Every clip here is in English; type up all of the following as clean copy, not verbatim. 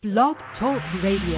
Blog Talk Radio.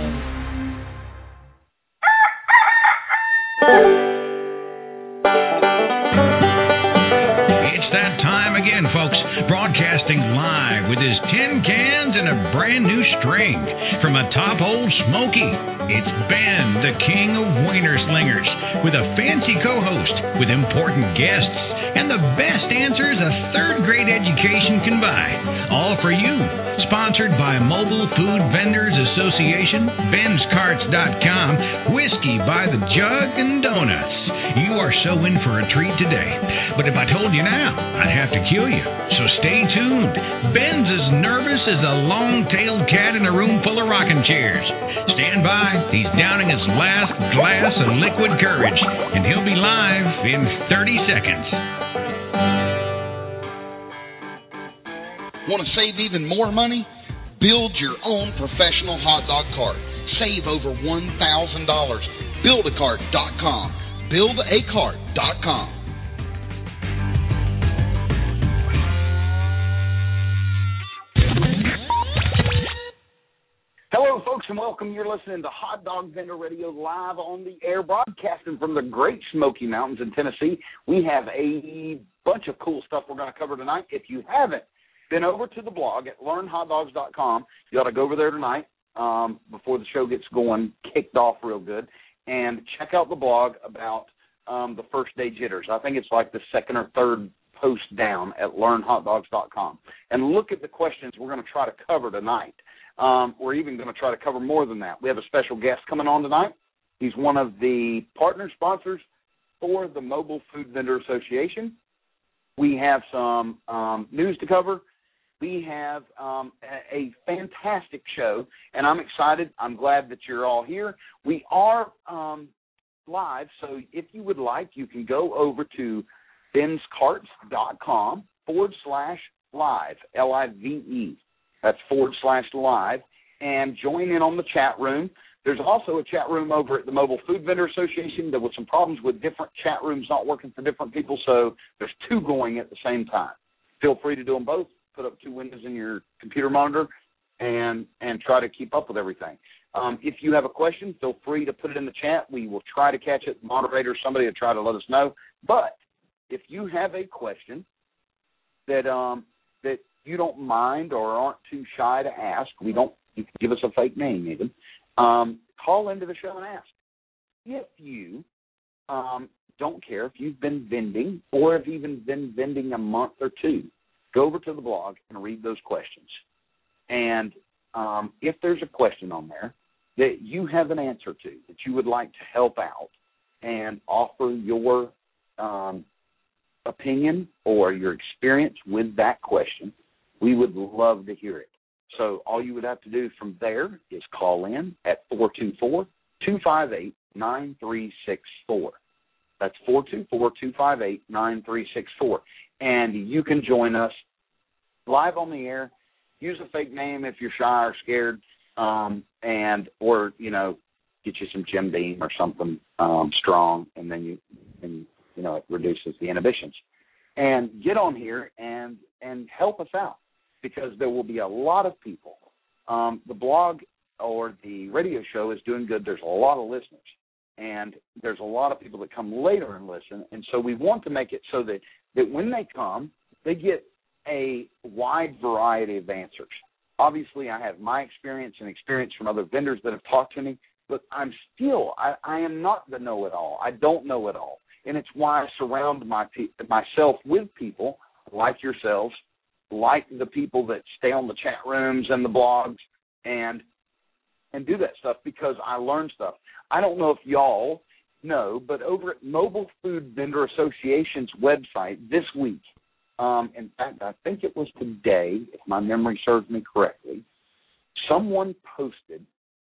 It's that time again, folks. Broadcasting live with his tin cans and a brand new string from atop Old Smoky. It's Ben, the king of Wiener Slingers, with a fancy co-host, with important guests, and the best answers a third-grade education can buy. All for you. Sponsored by Mobile Food Vendors Association, BensCarts.com, Whiskey by the Jug, and Donuts. You are so in for a treat today. But if I told you now, I'd have to kill you. So stay tuned. Ben's as nervous as a long-tailed cat in a room full of rocking chairs. Stand by. He's downing his last glass of liquid courage, and he'll be live in 30 seconds. Want to save even more money? Build your own professional hot dog cart. Save over $1,000. Buildacart.com. Buildacart.com. Hello, folks, and welcome. You're listening to Hot Dog Vendor Radio live on the air, broadcasting from the Great Smoky Mountains in Tennessee. We have a bunch of cool stuff we're going to cover tonight. If you haven't been over to the blog at learnhotdogs.com, you ought to go over there tonight before the show gets going, kicked off real good, and check out the blog about the first day jitters. I think it's like the second or third post down at learnhotdogs.com. And look at the questions we're going to try to cover tonight. We're even going to try to cover more than that. We have a special guest coming on tonight. He's one of the partner sponsors for the Mobile Food Vendor Association. We have some news to cover. We have a fantastic show, and I'm excited. I'm glad that you're all here. We are live, so if you would like, you can go over to benscarts.com/live, L-I-V-E. That's /live, and join in on the chat room. There's also a chat room over at the Mobile Food Vendor Association. There were some problems with different chat rooms not working for different people, so there's two going at the same time. Feel free to do them both. Put up two windows in your computer monitor and try to keep up with everything. If you have a question, feel free to put it in the chat. We will try to catch it. Moderator, somebody will try to let us know. But if you have a question that that you don't mind or aren't too shy to ask, you can give us a fake name even, call into the show and ask. If you don't care if you've been vending or have even been vending a month or two, go over to the blog and read those questions. And if there's a question on there that you have an answer to, that you would like to help out and offer your opinion or your experience with that question, we would love to hear it. So all you would have to do from there is call in at 424-258-9364. That's 424-258-9364. And you can join us live on the air. Use a fake name if you're shy or scared, or get you some Jim Beam or something strong, and then it reduces the inhibitions. And get on here and help us out, because there will be a lot of people. The blog or the radio show is doing good. There's a lot of listeners, and there's a lot of people that come later and listen. And so we want to make it so that when they come, they get a wide variety of answers. Obviously, I have my experience and experience from other vendors that have talked to me, but I am not the know-it-all. I don't know it all. And it's why I surround myself with people like yourselves, like the people that stay on the chat rooms and the blogs and do that stuff, because I learn stuff. I don't know if y'all know, but over at Mobile Food Vendor Association's website this week, in fact, I think it was today, if my memory serves me correctly, someone posted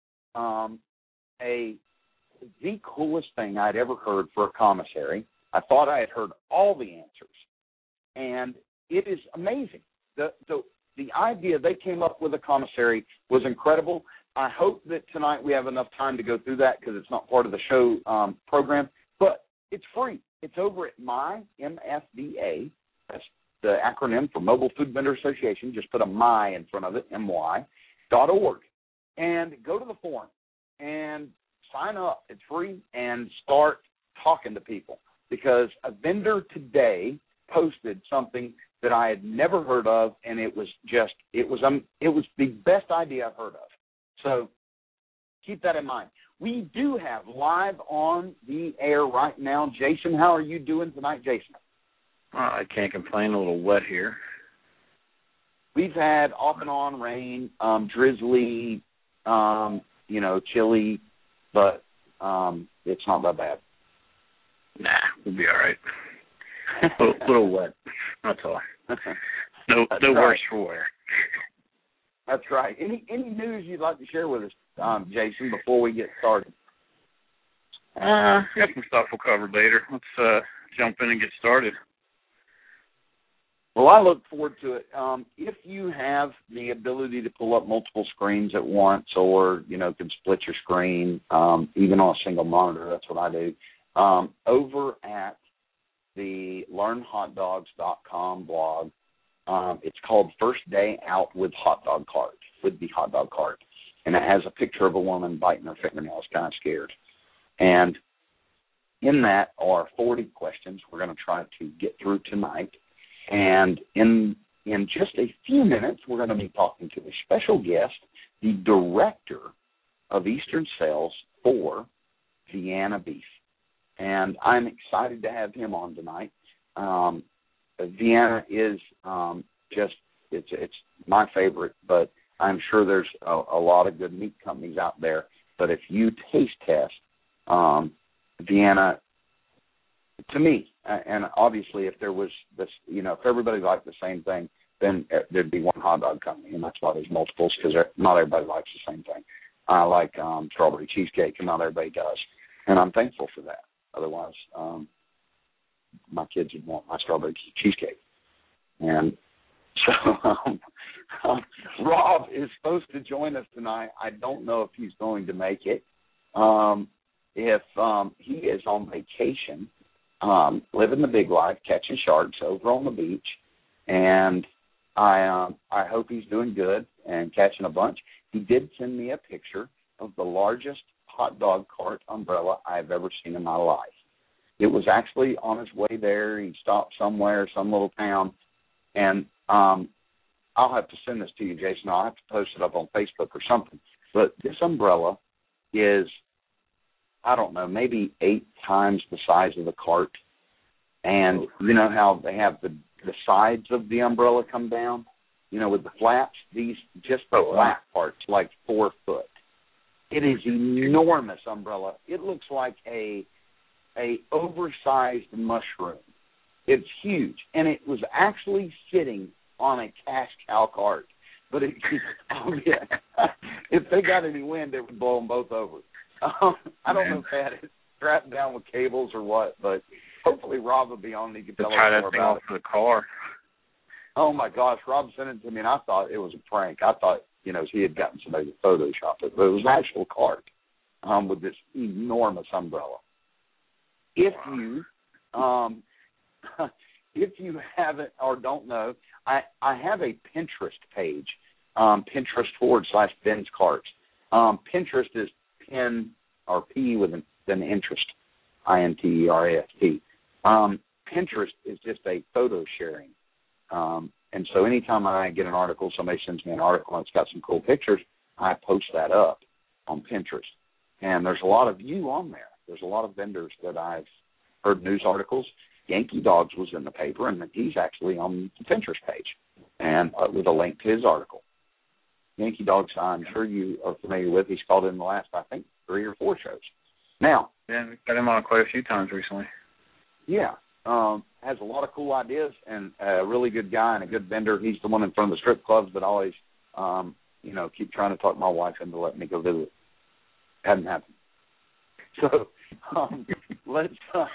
the coolest thing I'd ever heard for a commissary. I thought I had heard all the answers, and it is amazing. The idea they came up with a commissary was incredible. I hope that tonight we have enough time to go through that, because it's not part of the show program, but it's free. It's over at MFVA. That's the acronym for Mobile Food Vendor Association. Just put a MY in front of it, MY.org. and go to the forum and sign up. It's free, and start talking to people, because a vendor today posted something that I had never heard of, and it was the best idea I've heard of. So keep that in mind. We do have live on the air right now, Jason. How are you doing tonight, Jason? I can't complain. A little wet here. We've had off and on rain, drizzly, chilly, but it's not that bad. Nah, we'll be all right. A little wet. That's all. No worse for wear. That's right. Any news you'd like to share with us, Jason, before we get started? Got some stuff we'll cover later. Let's jump in and get started. Well, I look forward to it. If you have the ability to pull up multiple screens at once, or, can split your screen, even on a single monitor, that's what I do. Over at the learnhotdogs.com blog, it's called First Day Out with Hot Dog Cart, with the hot dog cart. And it has a picture of a woman biting her fingernails, kind of scared. And in that are 40 questions we're going to try to get through tonight. And in just a few minutes, we're going to be talking to a special guest, the director of Eastern Sales for Vienna Beef. And I'm excited to have him on tonight. Vienna is it's my favorite, but I'm sure there's a lot of good meat companies out there. But if you taste test Vienna, to me, and obviously if there was this, if everybody liked the same thing, then there'd be one hot dog company, and that's why there's multiples, because not everybody likes the same thing. I like strawberry cheesecake, and not everybody does, and I'm thankful for that. Otherwise, my kids would want my strawberry cheesecake. And so Rob is supposed to join us tonight. I don't know if he's going to make it. If he is on vacation, living the big life, catching sharks over on the beach, and I hope he's doing good and catching a bunch. He did send me a picture of the largest hot dog cart umbrella I've ever seen in my life. It was actually on his way there. He stopped somewhere, some little town, and I'll have to send this to you, Jason. I'll have to post it up on Facebook or something. But this umbrella is, I don't know, maybe 8 times the size of the cart. And you know how they have the sides of the umbrella come down, with the flaps? These, just the flat part's like 4 foot. It is enormous umbrella. It looks like a oversized mushroom. It's huge, and it was actually sitting on a cash cow cart. But if they got any wind, it would blow them both over. I don't know if they had it strapped down with cables or what, but hopefully Rob will be on and he can tell us more about it. For the car. Oh my gosh, Rob sent it to me, and I thought it was a prank. I thought, he had gotten somebody to Photoshop it, but it was an actual cart with this enormous umbrella. If you haven't or don't know, I have a Pinterest page, Pinterest/Ben's Carts. Pinterest is Pin or P with an interest, INTEREST. Pinterest is just a photo sharing. And so anytime I get an article, somebody sends me an article and it's got some cool pictures, I post that up on Pinterest. And there's a lot of you on there. There's a lot of vendors that I've heard news articles. Yankee Dogs was in the paper, and he's actually on the Pinterest page, and with a link to his article. Yankee Dogs, I'm sure you are familiar with. He's called in the last, I think, 3 or 4 shows. Now, yeah, we've got him on quite a few times recently. Yeah, has a lot of cool ideas, and a really good guy and a good vendor. He's the one in front of the strip clubs that always, keep trying to talk my wife into letting me go visit. Hadn't happened. So let's.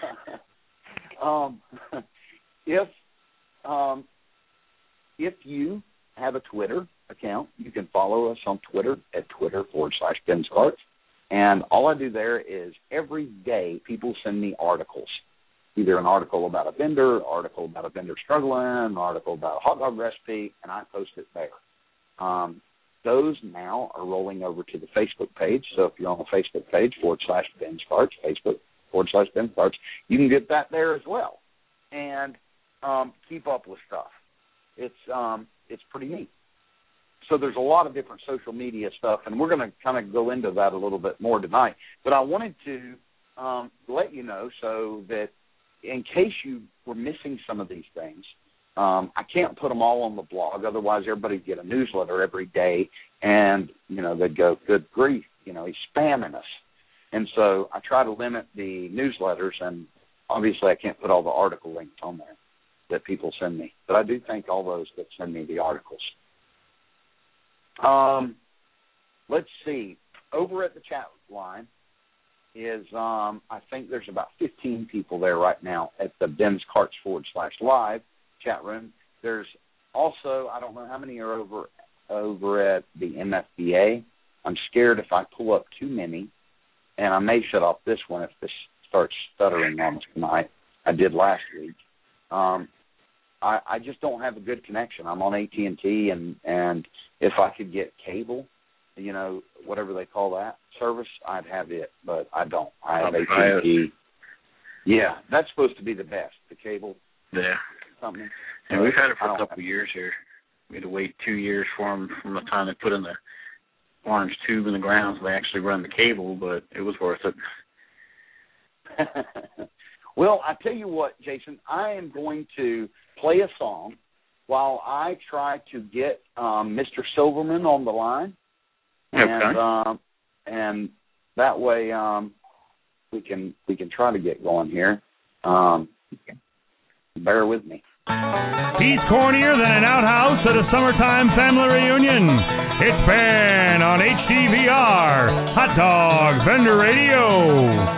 If you have a Twitter account, you can follow us on Twitter at Twitter/Ben's Carts. And all I do there is every day people send me articles, either an article about a vendor, article about a vendor struggling, an article about a hot dog recipe, and I post it there. those now are rolling over to the Facebook page. So if you're on the Facebook page, /Ben's Carts, Facebook /Ben's Carts, you can get that there as well. And keep up with stuff. It's pretty neat. So there's a lot of different social media stuff, and we're going to kind of go into that a little bit more tonight. But I wanted to let you know so that in case you were missing some of these things, I can't put them all on the blog. Otherwise, everybody would get a newsletter every day, and, they'd go, good grief, he's spamming us. And so I try to limit the newsletters, and obviously I can't put all the article links on there that people send me. But I do thank all those that send me the articles. Let's see. Over at the chat line is, I think there's about 15 people there right now at the Ben's Carts /live chat room. There's also, I don't know how many are over at the MFBA. I'm scared if I pull up too many, and I may shut off this one if this starts stuttering on us tonight. I did last week. I just don't have a good connection. I'm on AT&T, and if I could get cable, whatever they call that service, I'd have it, but I don't. I have AT&T. Yeah, that's supposed to be the best, the cable. Yeah. Something. And we've had it for a couple of years here. We had to wait 2 years for them from the time they put in the orange tube in the ground so they actually run the cable, but it was worth it. Well, I tell you what, Jason, I am going to play a song while I try to get Mr. Silverman on the line. Okay. And that way we can try to get going here. Bear with me. He's cornier than an outhouse at a summertime family reunion. It's Ben on HDVR, Hot Dog Vendor Radio.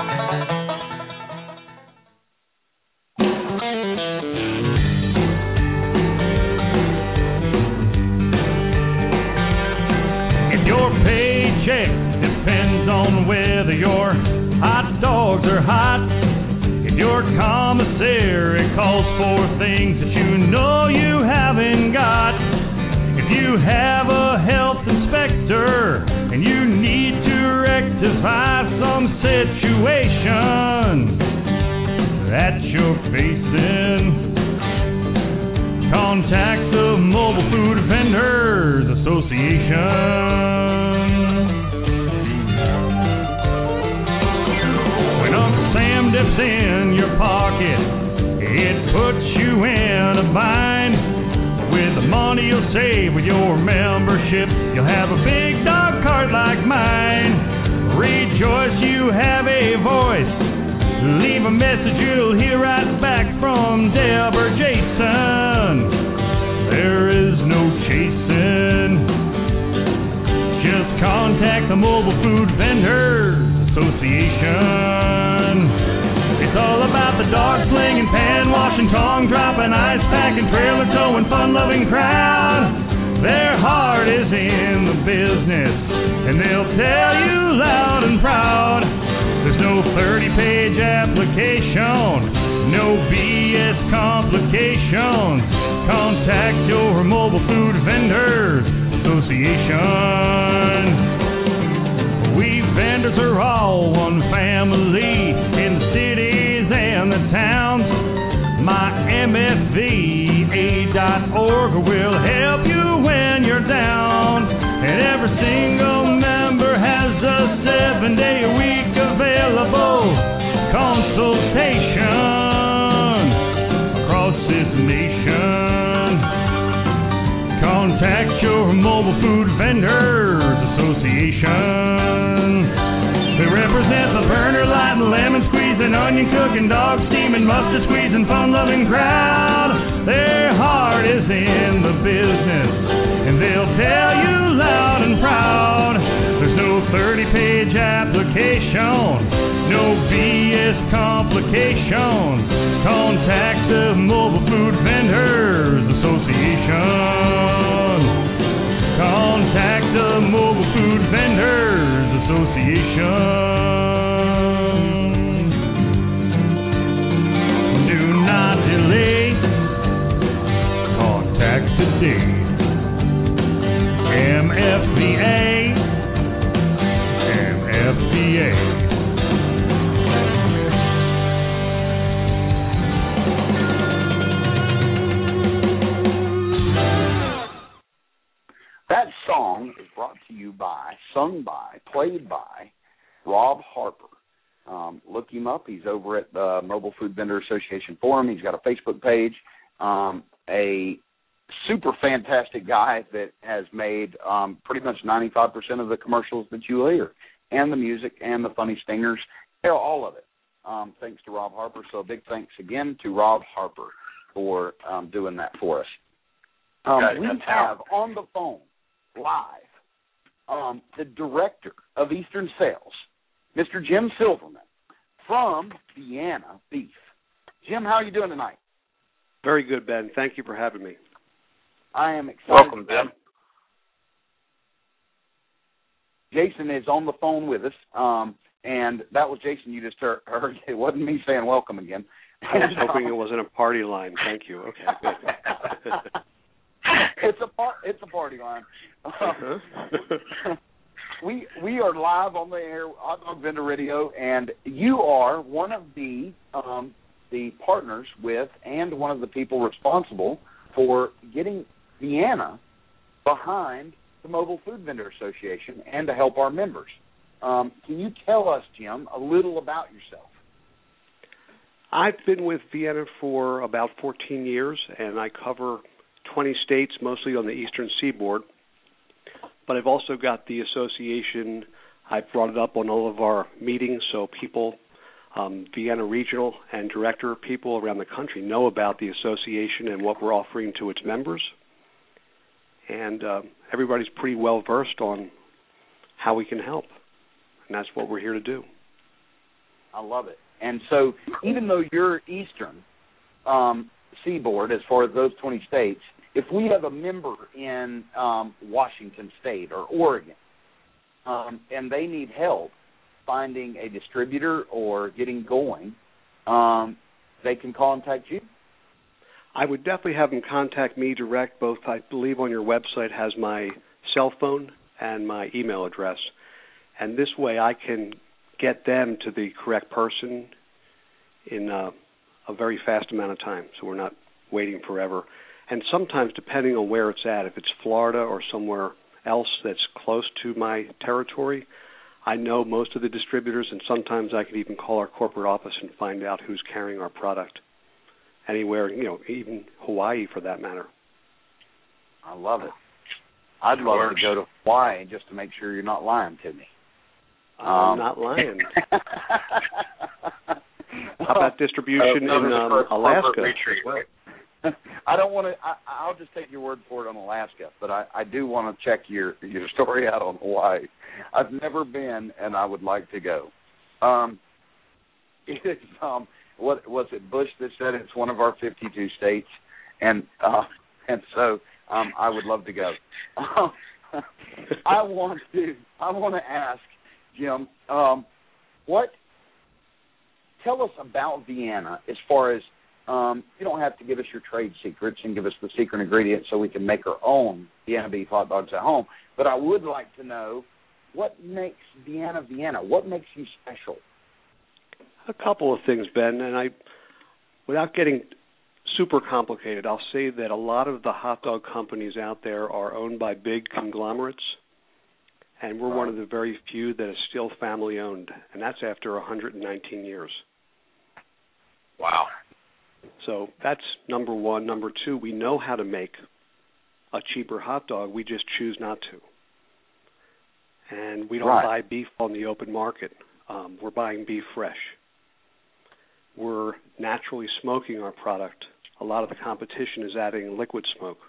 Your paycheck depends on whether your hot dogs are hot. If your commissary calls for things that you know you haven't got. If you have a health inspector and you need to rectify some situation that you're facing, contact the Mobile Food Vendors Association. When Uncle Sam dips in your pocket, it puts you in a bind. With the money you'll save with your membership, you'll have a big dog cart like mine. Rejoice, you have a voice. Leave a message, you'll hear right back from Deb or Jason. There is no chasing. Just contact the Mobile Food Vendors Association. It's all about the dog slinging, pan washing, tongue dropping, ice packing, trailer towing, fun-loving crowd. Their heart is in the business, and they'll tell you loud and proud. There's no 30-page application, no BS complications. Contact your Mobile Food Vendors Association. We vendors are all one family in the cities and the towns. My MFVA.org will help you when you're down. And every single member has a 7-day-a-week available consultation across this nation. Contact your Mobile Food Vendors Association. They represent the burner lighting, lemon squeezing, onion cooking, dog steaming, mustard squeezing, fun-loving crowd. Their heart is in the business, and they'll tell you loud and proud. There's no 30-page application, no BS complications. Contact the Mobile Food Vendors Association. Contact the Mobile Food Vendors Association. Do not delay. Contact today. MFV you by, sung by, played by Rob Harper. Look him up. He's over at the Mobile Food Vendor Association Forum. He's got a Facebook page. A super fantastic guy that has made pretty much 95% of the commercials that you hear, and the music and the funny stingers, all of it. Thanks to Rob Harper. So a big thanks again to Rob Harper for doing that for us. We have on the phone live the director of Eastern Sales, Mr. Jim Silverman from Vienna Beef. Jim, how are you doing tonight? Very good, Ben. Thank you for having me. I am excited. Welcome, Ben. Jason is on the phone with us, and that was Jason you just heard. It wasn't me saying welcome again. I was hoping it wasn't a party line. Thank you. Okay, good. It's a party line. We are live on the air, Hot Dog Vendor Radio, and you are one of the partners with, and one of the people responsible for getting Vienna behind the Mobile Food Vendor Association and to help our members. Can you tell us, Jim, a little about yourself? I've been with Vienna for about 14 years, and I cover 20 states, mostly on the eastern seaboard. But I've also got the association. I've brought it up on all of our meetings, so people, Vienna regional and director people around the country know about the association and what we're offering to its members. And everybody's pretty well versed on how we can help, and that's what we're here to do. I love it. And so even though you're eastern seaboard, as far as those 20 states, if we have a member in Washington State or Oregon, and they need help finding a distributor or getting going, they can contact you? I would definitely have them contact me direct. Both, I believe, on your website has my cell phone and my email address. And this way I can get them to the correct person in a very fast amount of time, so we're not waiting forever. And sometimes, depending on where it's at, if it's Florida or somewhere else that's close to my territory, I know most of the distributors, and sometimes I can even call our corporate office and find out who's carrying our product. Anywhere, even Hawaii for that matter. I love it. I'd love to go to Hawaii just to make sure you're not lying to me. I'm not lying. How about distribution in Alaska? Retreat, right? I don't want to. I'll just take your word for it on Alaska, but I do want to check your story out on Hawaii. I've never been, and I would like to go. It's what was it? Bush that said it's one of our 52 states, and so I would love to go. I want to ask Jim, tell us about Vienna as far as. You don't have to give us your trade secrets and give us the secret ingredients so we can make our own Vienna beef hot dogs at home. But I would like to know what makes Vienna Vienna. What makes you special? A couple of things, Ben. And without getting super complicated, I'll say that a lot of the hot dog companies out there are owned by big conglomerates, and we're one of the very few that is still family-owned, and that's after 119 years. Wow. So that's number one. Number two, we know how to make a cheaper hot dog. We just choose not to. And we don't buy beef on the open market. We're buying beef fresh. We're naturally smoking our product. A lot of the competition is adding liquid smoke.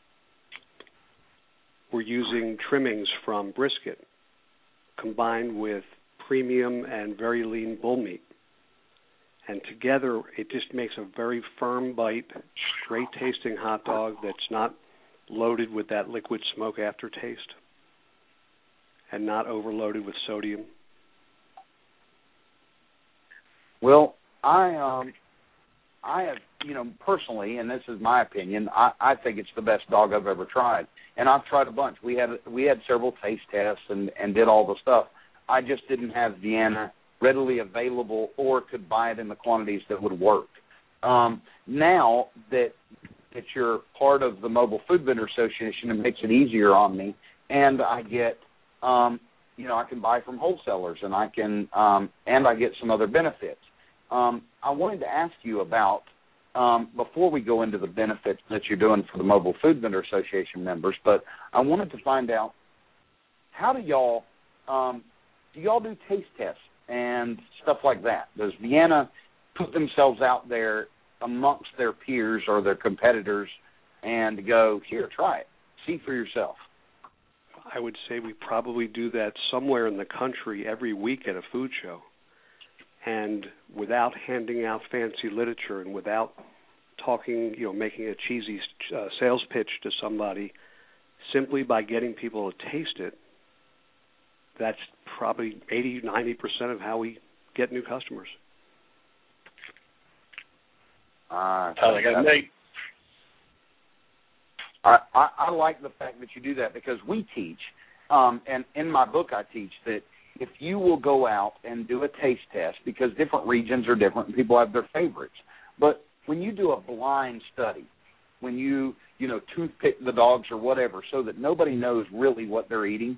We're using trimmings from brisket combined with premium and very lean bull meat. And together, it just makes a very firm bite, great-tasting hot dog that's not loaded with that liquid smoke aftertaste and not overloaded with sodium. Well, I have, personally, and this is my opinion, I think it's the best dog I've ever tried. And I've tried a bunch. We had several taste tests and did all the stuff. I just didn't have Vienna readily available or could buy it in the quantities that would work. Now that you're part of the Mobile Food Vendor Association, it makes it easier on me, and I get I can buy from wholesalers, and I can and I get some other benefits. I wanted to ask you about, before we go into the benefits that you're doing for the Mobile Food Vendor Association members, but I wanted to find out, how do y'all do taste tests and stuff like that? Does Vienna put themselves out there amongst their peers or their competitors and go, here, try it, see for yourself? I would say we probably do that somewhere in the country every week at a food show. And without handing out fancy literature and without talking, making a cheesy sales pitch to somebody, simply by getting people to taste it, that's probably 80-90% of how we get new customers. I like the fact that you do that, because we teach, and in my book I teach that if you will go out and do a taste test, because different regions are different and people have their favorites, but when you do a blind study, when you toothpick the dogs or whatever so that nobody knows really what they're eating,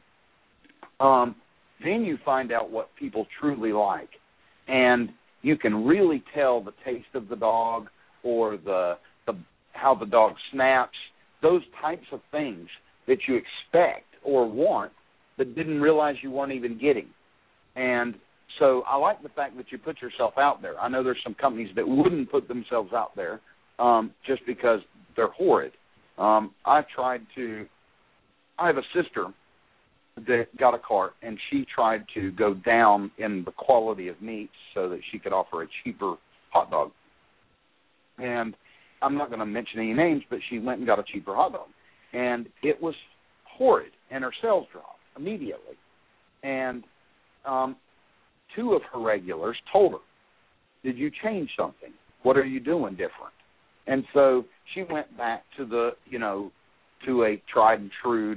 then you find out what people truly like. And you can really tell the taste of the dog or the how the dog snaps, those types of things that you expect or want that didn't realize you weren't even getting. And so I like the fact that you put yourself out there. I know there's some companies that wouldn't put themselves out there just because they're horrid. I have a sister that got a cart, and she tried to go down in the quality of meats so that she could offer a cheaper hot dog. And I'm not going to mention any names, but she went and got a cheaper hot dog. And it was horrid, and her sales dropped immediately. And two of her regulars told her, did you change something? What are you doing different? And so she went back to to a tried and true,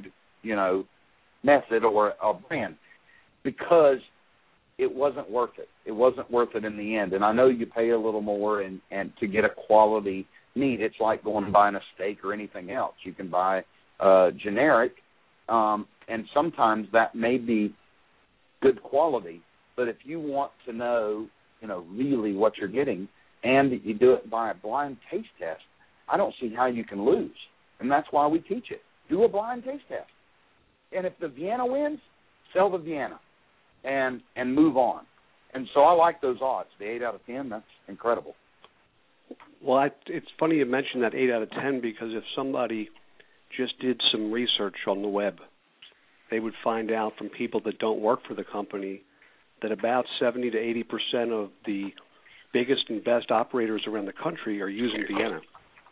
method or a brand, because it wasn't worth it. It wasn't worth it in the end. And I know you pay a little more and to get a quality meat. It's like going and buying a steak or anything else. You can buy generic, and sometimes that may be good quality. But if you want to know, really what you're getting, and you do it by a blind taste test, I don't see how you can lose. And that's why we teach it. Do a blind taste test. And if the Vienna wins, sell the Vienna and move on. And so I like those odds. The 8 out of 10, that's incredible. Well, it's funny you mention that 8 out of 10, because if somebody just did some research on the web, they would find out from people that don't work for the company that about 70 to 80% of the biggest and best operators around the country are using Vienna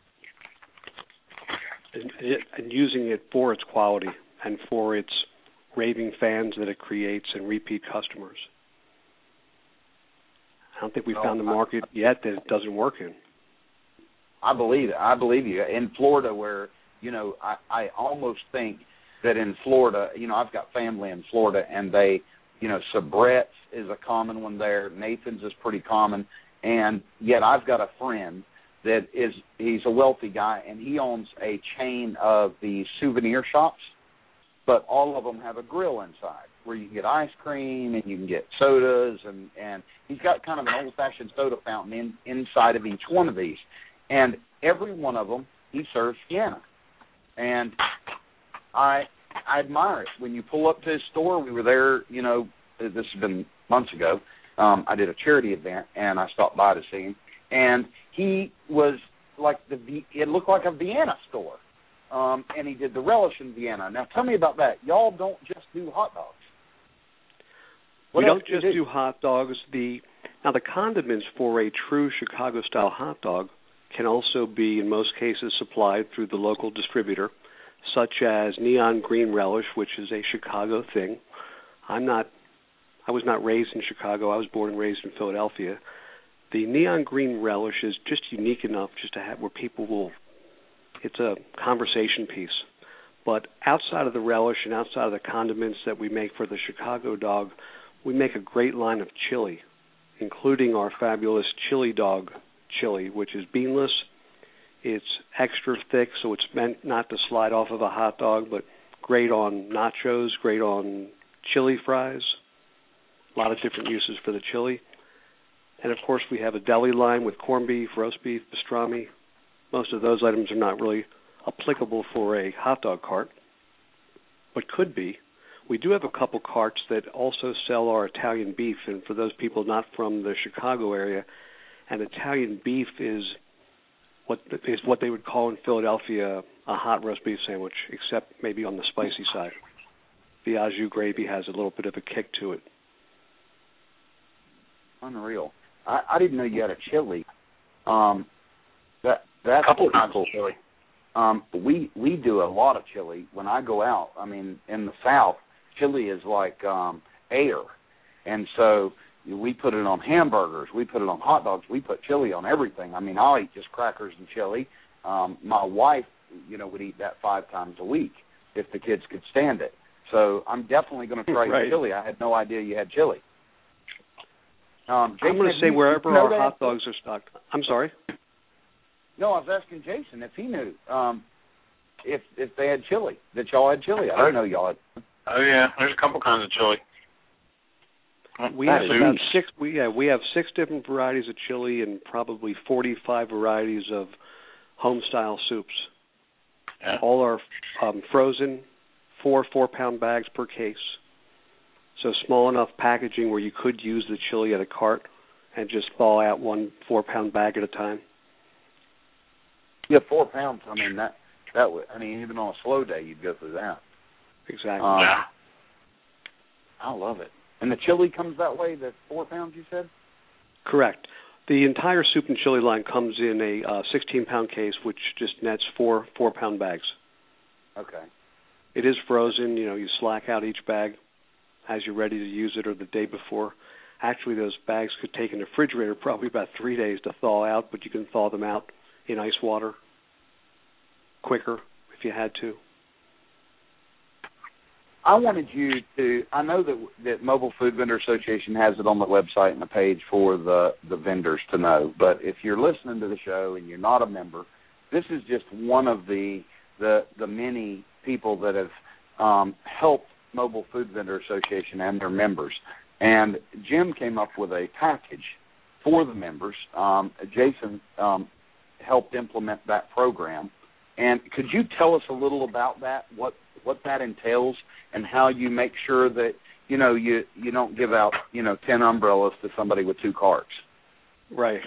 and using it for its quality and for its raving fans that it creates and repeat customers. I don't think we've found the market yet that it doesn't work in. I believe it. I believe you. In Florida, where, I almost think that in Florida, I've got family in Florida, and they, Sabret's is a common one there. Nathan's is pretty common. And yet I've got a friend that he's a wealthy guy, and he owns a chain of the souvenir shops, but all of them have a grill inside where you can get ice cream and you can get sodas, and he's got kind of an old-fashioned soda fountain inside of each one of these. And every one of them, he serves Vienna. And I admire it. When you pull up to his store, we were there, this has been months ago. I did a charity event, and I stopped by to see him. And he was like it looked like a Vienna store. And he did the relish in Vienna. Now, tell me about that. Y'all don't just do hot dogs. We don't just do hot dogs. Now, the condiments for a true Chicago-style hot dog can also be, in most cases, supplied through the local distributor, such as neon green relish, which is a Chicago thing. I was not raised in Chicago. I was born and raised in Philadelphia. The neon green relish is just unique enough just to have where people will, it's a conversation piece. But outside of the relish and outside of the condiments that we make for the Chicago dog, we make a great line of chili, including our fabulous chili dog chili, which is beanless. It's extra thick, so it's meant not to slide off of a hot dog, but great on nachos, great on chili fries, a lot of different uses for the chili. And, of course, we have a deli line with corned beef, roast beef, pastrami. Most of those items are not really applicable for a hot dog cart, but could be. We do have a couple carts that also sell our Italian beef, and for those people not from the Chicago area, an Italian beef is what they would call in Philadelphia a hot roast beef sandwich, except maybe on the spicy side. The au jus gravy has a little bit of a kick to it. Unreal. I didn't know you had a chili. That's a couple kinds cool. of chili. We do a lot of chili when I go out. I mean, in the South, chili is like air, and so we put it on hamburgers, we put it on hot dogs, we put chili on everything. I mean, I'll eat just crackers and chili. My wife, would eat that 5 times a week if the kids could stand it. So I'm definitely going to try right. chili. I had no idea you had chili. Jason, I'm going to say wherever our hot dogs are stocked. I'm sorry? No, I was asking Jason if he knew if they had chili, that y'all had chili. I didn't know y'all had. Oh, yeah. There's a couple kinds of chili. We have about 6. We have 6 different varieties of chili and probably 45 varieties of home-style soups. Yeah. All are frozen, 4-pound bags per case. So small enough packaging where you could use the chili at a cart and just thaw out 1 4-pound bag at a time. Yeah, 4 pounds. I mean that would. I mean, even on a slow day, you'd go through that. Exactly. Yeah. I love it. And the chili comes that way. The 4 pounds, you said? Correct. The entire soup and chili line comes in a 16-pound case, which just nets 4-pound bags. Okay. It is frozen. You slack out each bag as you're ready to use it or the day before. Actually, those bags could take in the refrigerator probably about 3 days to thaw out, but you can thaw them out in ice water quicker if you had to. I wanted you to, I know that Mobile Food Vendor Association has it on the website and the page for the vendors to know, but if you're listening to the show and you're not a member, this is just one of the many people that have helped Mobile Food Vendor Association and their members. And Jim came up with a package for the members. Jason helped implement that program. And could you tell us a little about that, what that entails, and how you make sure that, you don't give out, 10 umbrellas to somebody with 2 carts? Right.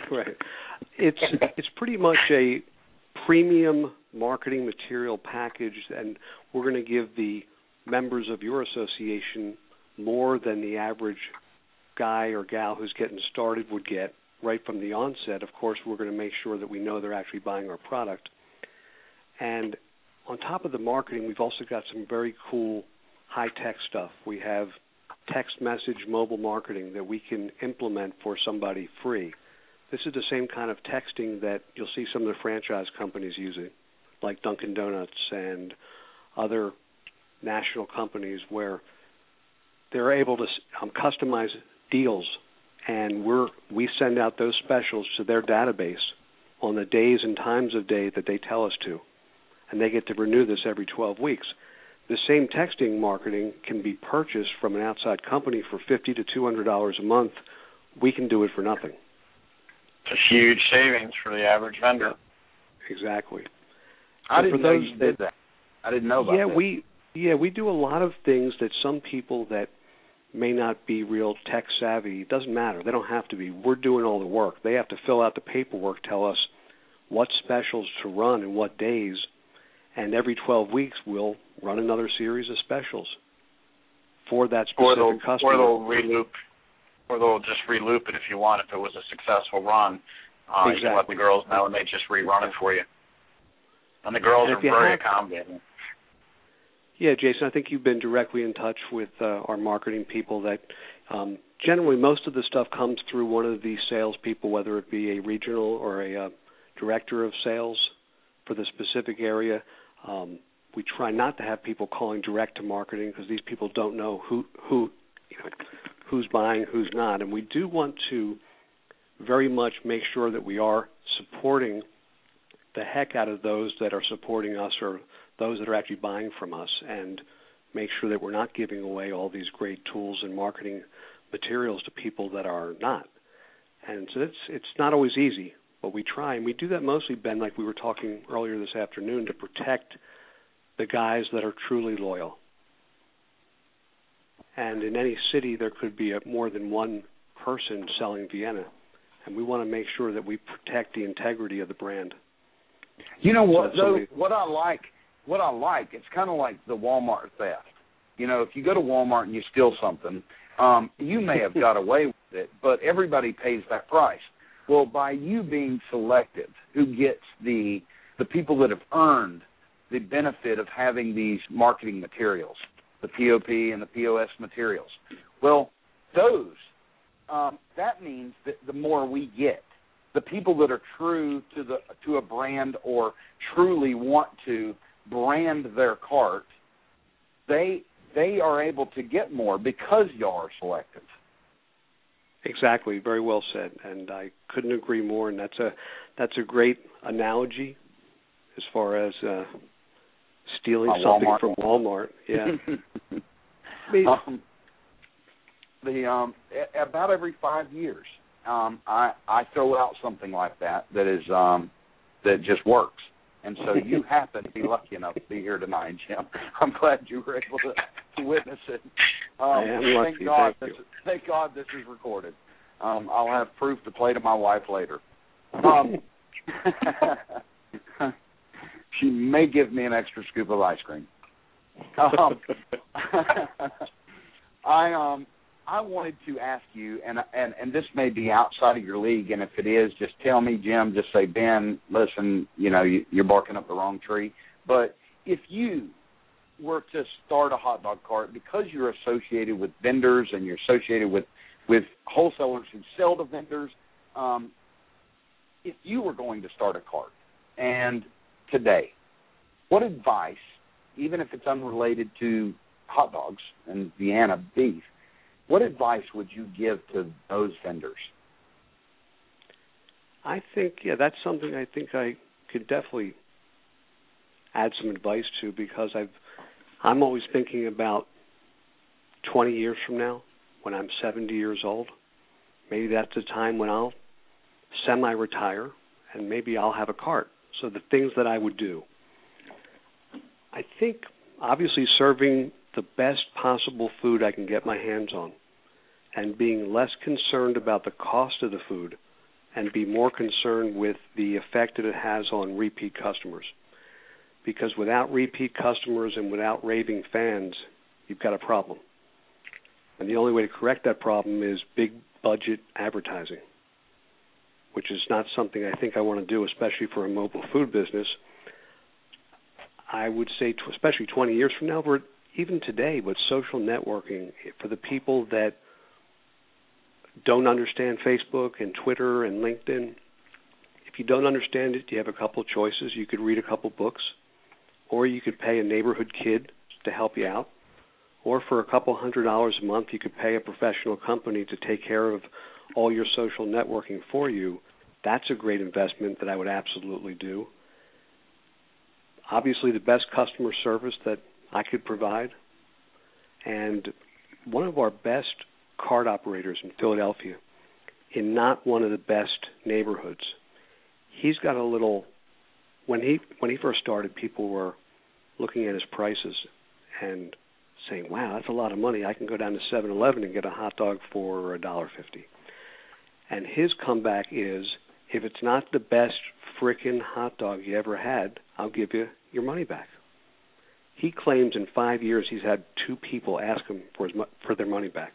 It's pretty much a premium marketing material package, and we're going to give the members of your association more than the average guy or gal who's getting started would get right from the onset. Of course, we're going to make sure that we know they're actually buying our product. And on top of the marketing, we've also got some very cool high-tech stuff. We have text message mobile marketing that we can implement for somebody free. This is the same kind of texting that you'll see some of the franchise companies using, like Dunkin' Donuts and other national companies, where they're able to customize deals, and we send out those specials to their database on the days and times of day that they tell us to, and they get to renew this every 12 weeks. The same texting marketing can be purchased from an outside company for $50 to $200 a month. We can do it for nothing. It's a huge savings for the average vendor. Exactly. I didn't know you did that. I didn't know about that. We do a lot of things that some people that may not be real tech savvy, it doesn't matter. They don't have to be. We're doing all the work. They have to fill out the paperwork, tell us what specials to run and what days, and every 12 weeks we'll run another series of specials for that specific customer. Or they'll just reloop it if you want, if it was a successful run. Exactly. You can let the girls know, and they just rerun it for you. And the girls are very accommodating. Yeah, Jason, I think you've been directly in touch with our marketing people that generally most of the stuff comes through one of the salespeople, whether it be a regional or a director of sales for the specific area. We try not to have people calling direct to marketing because these people don't know who's buying, who's not. And we do want to very much make sure that we are supporting the heck out of those that are supporting us or those that are actually buying from us. And make sure that we're not giving away all these great tools and marketing materials to people that are not. And so it's not always easy, but we try, and we do that mostly, Ben, like we were talking earlier this afternoon, to protect the guys that are truly loyal. And in any city, there could be more than one person selling Vienna, and we want to make sure that we protect the integrity of the brand. You know what, what I like, it's kind of like the Walmart theft. You know, if you go to Walmart and you steal something, you may have got away with it, but everybody pays that price. Well, by you being selective, who gets the people that have earned the benefit of having these marketing materials, the POP and the POS materials, well, those, that means that the more we get, the people that are true to a brand or truly want to brand their cart, they are able to get more because y'all are selective. Exactly, very well said, and I couldn't agree more. And that's a great analogy as far as stealing something Walmart. from Walmart. Yeah. About every 5 years, I throw out something like that is that just works. And so you happen to be lucky enough to be here tonight, Jim. I'm glad you were able to witness it. I am lucky. Thank God this is recorded. I'll have proof to play to my wife later. She may give me an extra scoop of ice cream. I wanted to ask you, and this may be outside of your league, and if it is, just tell me, Jim. Just say, Ben, listen, you're barking up the wrong tree. But if you were to start a hot dog cart, because you're associated with vendors and you're associated with wholesalers who sell to vendors, if you were going to start a cart, and today, what advice, even if it's unrelated to hot dogs and Vienna beef, what advice would you give to those vendors? I think, that's something I think I could definitely add some advice to, because I'm always thinking about 20 years from now, when I'm 70 years old. Maybe that's the time when I'll semi-retire, and maybe I'll have a cart. So the things that I would do, I think obviously serving the best possible food I can get my hands on, and being less concerned about the cost of the food and be more concerned with the effect that it has on repeat customers. Because without repeat customers and without raving fans, you've got a problem. And the only way to correct that problem is big budget advertising, which is not something I think I want to do, especially for a mobile food business. I would say, especially 20 years from now, or even today, with social networking, for the people that don't understand Facebook and Twitter and LinkedIn, if you don't understand it, you have a couple choices. You could read a couple books, or you could pay a neighborhood kid to help you out, or for a couple $100 a month, you could pay a professional company to take care of all your social networking for you. That's a great investment that I would absolutely do. Obviously, the best customer service that I could provide. And one of our best cart operators in Philadelphia, in not one of the best neighborhoods, he's got a little, when he first started, people were looking at his prices and saying, wow, that's a lot of money. I can go down to 7-Eleven and get a hot dog for $1.50. And his comeback is, if it's not the best frickin' hot dog you ever had, I'll give you your money back. He claims in 5 years he's had 2 people ask him for their money back.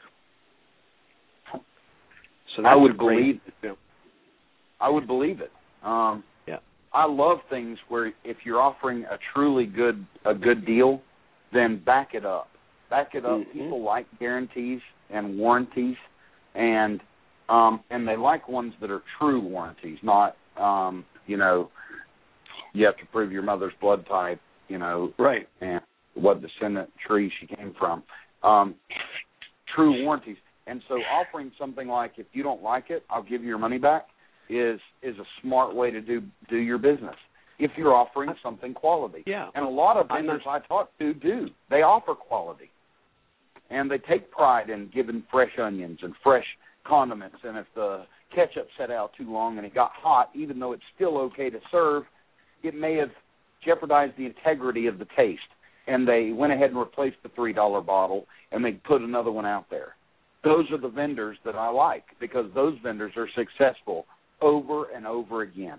So I would believe it. Yeah. I would believe it. Yeah. I love things where if you're offering a truly good deal, then back it up. Back it up. Mm-hmm. People like guarantees and warranties, and they like ones that are true warranties, not you have to prove your mother's blood type, right, and what descendant tree she came from. True warranties. And so offering something like, if you don't like it, I'll give you your money back, is a smart way to do your business. if you're offering something quality. Yeah. And a lot of vendors I talk to do. They offer quality. And they take pride in giving fresh onions and fresh condiments. And if the ketchup set out too long and it got hot, even though it's still okay to serve, it may have jeopardized the integrity of the taste. And they went ahead and replaced the $3 bottle, and they put another one out there. Those are the vendors that I like, because those vendors are successful over and over again.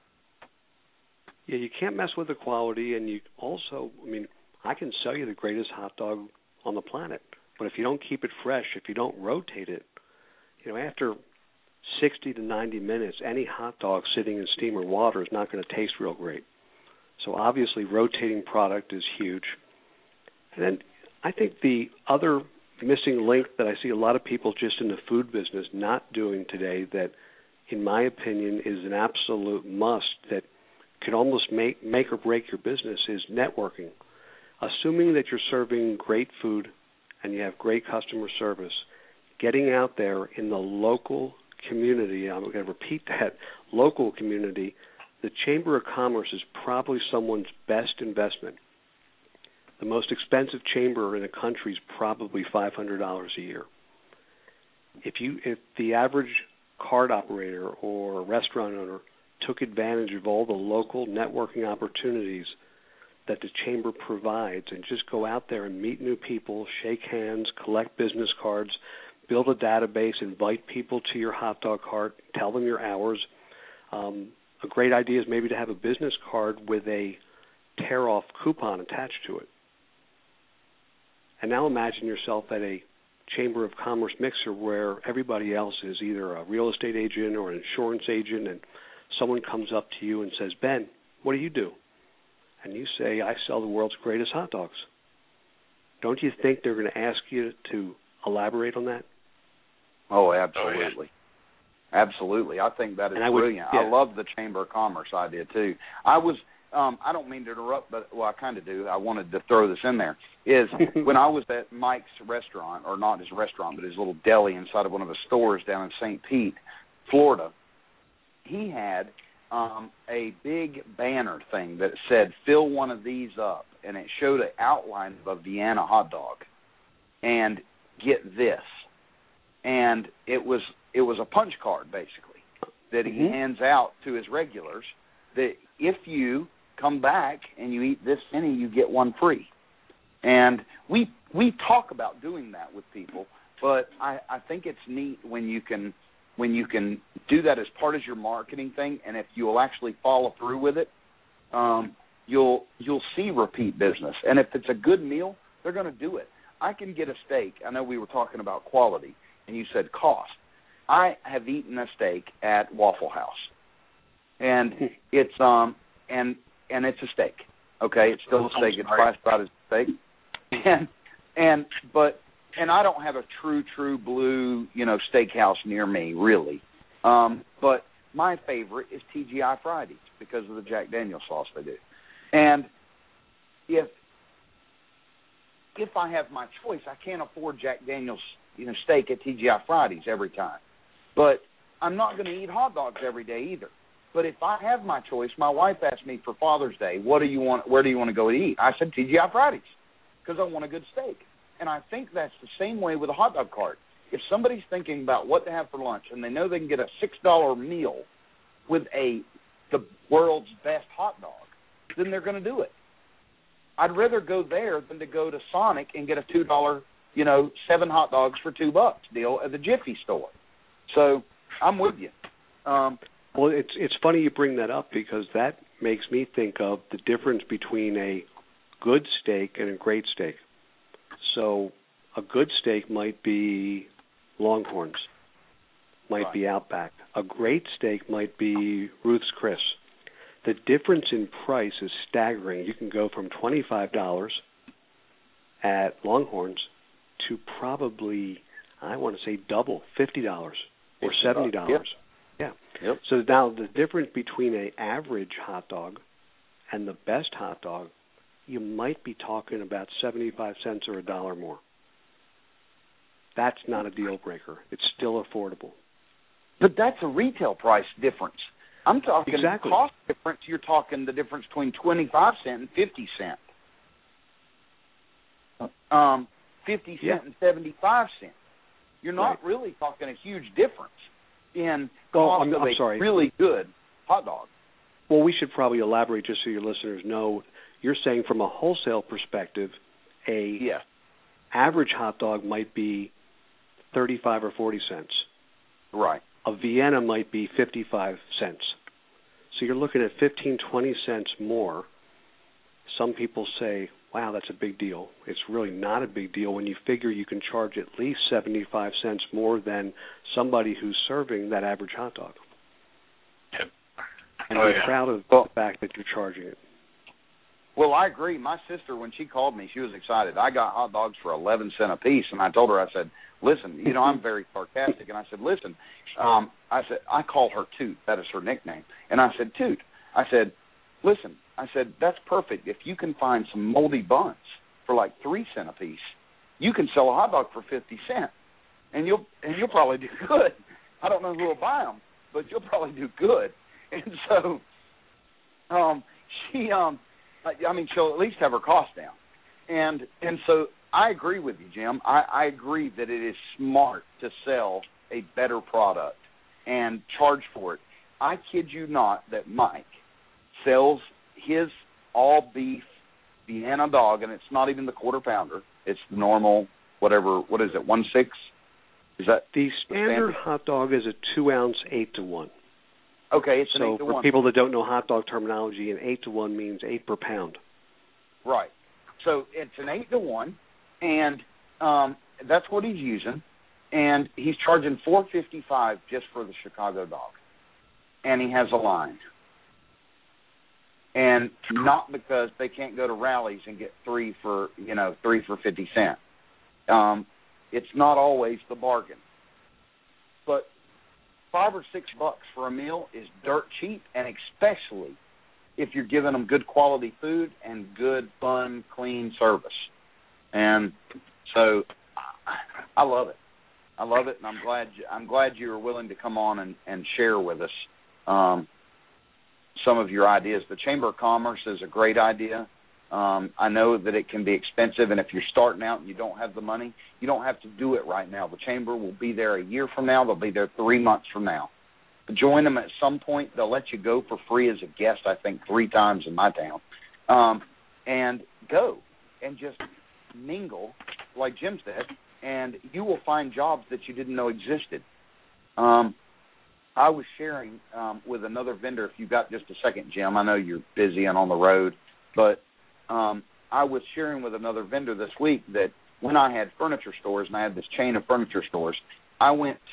Yeah, you can't mess with the quality, and you also, I can sell you the greatest hot dog on the planet, but if you don't keep it fresh, if you don't rotate it, after 60 to 90 minutes, any hot dog sitting in steam or water is not going to taste real great. So obviously rotating product is huge. And then I think the other missing link that I see a lot of people just in the food business not doing today that, in my opinion, is an absolute must that could almost make or break your business is networking. Assuming that you're serving great food and you have great customer service, getting out there in the local community, I'm going to repeat that, local community, the Chamber of Commerce is probably someone's best investment. The most expensive chamber in the country is probably $500 a year. If the average cart operator or restaurant owner took advantage of all the local networking opportunities that the chamber provides and just go out there and meet new people, shake hands, collect business cards, build a database, invite people to your hot dog cart, tell them your hours. A great idea is maybe to have a business card with a tear-off coupon attached to it. And now imagine yourself at a Chamber of Commerce mixer where everybody else is either a real estate agent or an insurance agent, and someone comes up to you and says, "Ben, what do you do?" And you say, "I sell the world's greatest hot dogs." Don't you think they're going to ask you to elaborate on that? Oh, absolutely. Absolutely. I think that is brilliant. I love the Chamber of Commerce idea, too. I don't mean to interrupt, but, I kind of do. I wanted to throw this in there, is when I was at Mike's restaurant, or not his restaurant, but his little deli inside of one of his stores down in St. Pete, Florida, he had a big banner thing that said, "Fill one of these up," and it showed an outline of a Vienna hot dog. And get this. And it was a punch card, basically, that he hands out to his regulars that if you come back and you eat this many, you get one free. And we talk about doing that with people, but I think it's neat when you can do that as part of your marketing thing, and if you'll actually follow through with it, you'll see repeat business. And if it's a good meal, they're going to do it. I can get a steak. I know we were talking about quality, and you said cost. I have eaten a steak at Waffle House, and it's and it's a steak. Okay, it's still a steak. It's classified as a steak, and I don't have a true blue steakhouse near me really, but my favorite is TGI Fridays because of the Jack Daniel's sauce they do, and if I have my choice, I can't afford Jack Daniel's steak at TGI Fridays every time. But I'm not going to eat hot dogs every day either. But if I have my choice, my wife asked me for Father's Day, what do you want? Where do you want to go to eat? I said TGI Fridays because I want a good steak. And I think that's the same way with a hot dog cart. If somebody's thinking about what to have for lunch and they know they can get a $6 meal with the world's best hot dog, then they're going to do it. I'd rather go there than to go to Sonic and get a $2, 7 hot dogs for $2 deal at the Jiffy store. So I'm with you. Well, it's funny you bring that up because that makes me think of the difference between a good steak and a great steak. So a good steak might be Longhorns, might be Outback. A great steak might be Ruth's Chris. The difference in price is staggering. You can go from $25 at Longhorns to probably, I want to say double, $50 or $70. Yeah. Yep. So now the difference between an average hot dog and the best hot dog, you might be talking about 75 cents or $1 more. That's not a deal breaker. It's still affordable. But that's a retail price difference. I'm talking exactly. Cost difference. You're talking the difference between 25 cent and 50 cent. 50 cent and 75 cent. You're not really talking a huge difference in cost of a really good hot dog. Well, we should probably elaborate just so your listeners know. You're saying from a wholesale perspective, average hot dog might be 35 or 40 cents. Right. A Vienna might be 55 cents. So you're looking at 15, 20 cents more. Some people say, wow, that's a big deal. It's really not a big deal when you figure you can charge at least 75 cents more than somebody who's serving that average hot dog. Yep. And I'm proud of the fact that you're charging it. Well, I agree. My sister, when she called me, she was excited. I got hot dogs for 11 cents a piece, and I told her, I said, listen, I'm very sarcastic, and I said, listen, I call her Toot. That is her nickname. And I said, Toot, I said, listen, I said, that's perfect. If you can find some moldy buns for like 3 cents a piece, you can sell a hot dog for 50 cents, and you'll probably do good. I don't know who will buy them, but you'll probably do good. And so she'll at least have her cost down. And so I agree with you, Jim. I agree that it is smart to sell a better product and charge for it. I kid you not that Mike sells his all-beef Vienna dog, and it's not even the quarter pounder. It's the normal, whatever, what is it, 1/6? Is that the standard hot dog is a 2-ounce 8-to-1. Okay, it's an 8-to-1. So for people that don't know hot dog terminology, an 8-to-1 means 8 per pound. Right. So it's an 8-to-1, and that's what he's using, and he's charging $4.55 just for the Chicago dog, and he has a line. And not because they can't go to Rally's and get 3 for 50 cents. It's not always the bargain. But $5 or $6 for a meal is dirt cheap, and especially if you're giving them good quality food and good, fun, clean service. And so I love it. I love it, and I'm glad you were willing to come on and share with us some of your ideas. The Chamber of Commerce is a great idea. I know that it can be expensive, and if you're starting out and you don't have the money, you don't have to do it right now. The Chamber will be there a year from now. They'll be there 3 months from now. Join them at some point. They'll let you go for free as a guest, I think, 3 times in my town. And go and just mingle, like Jim said, and you will find jobs that you didn't know existed. I was sharing with another vendor, if you've got just a second, Jim. I know you're busy and on the road, but I was sharing with another vendor this week that when I had furniture stores, and I had this chain of furniture stores, I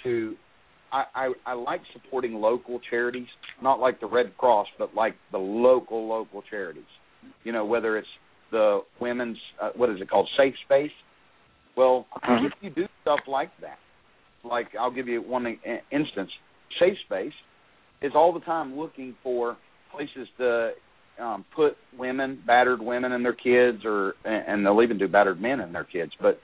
like supporting local charities, not like the Red Cross, but like the local charities. Whether it's the women's, what is it called, Safe Space? Well, if you do stuff like that, like I'll give you one instance. Safe Space is all the time looking for places to put women, battered women and their kids, and they'll even do battered men and their kids. But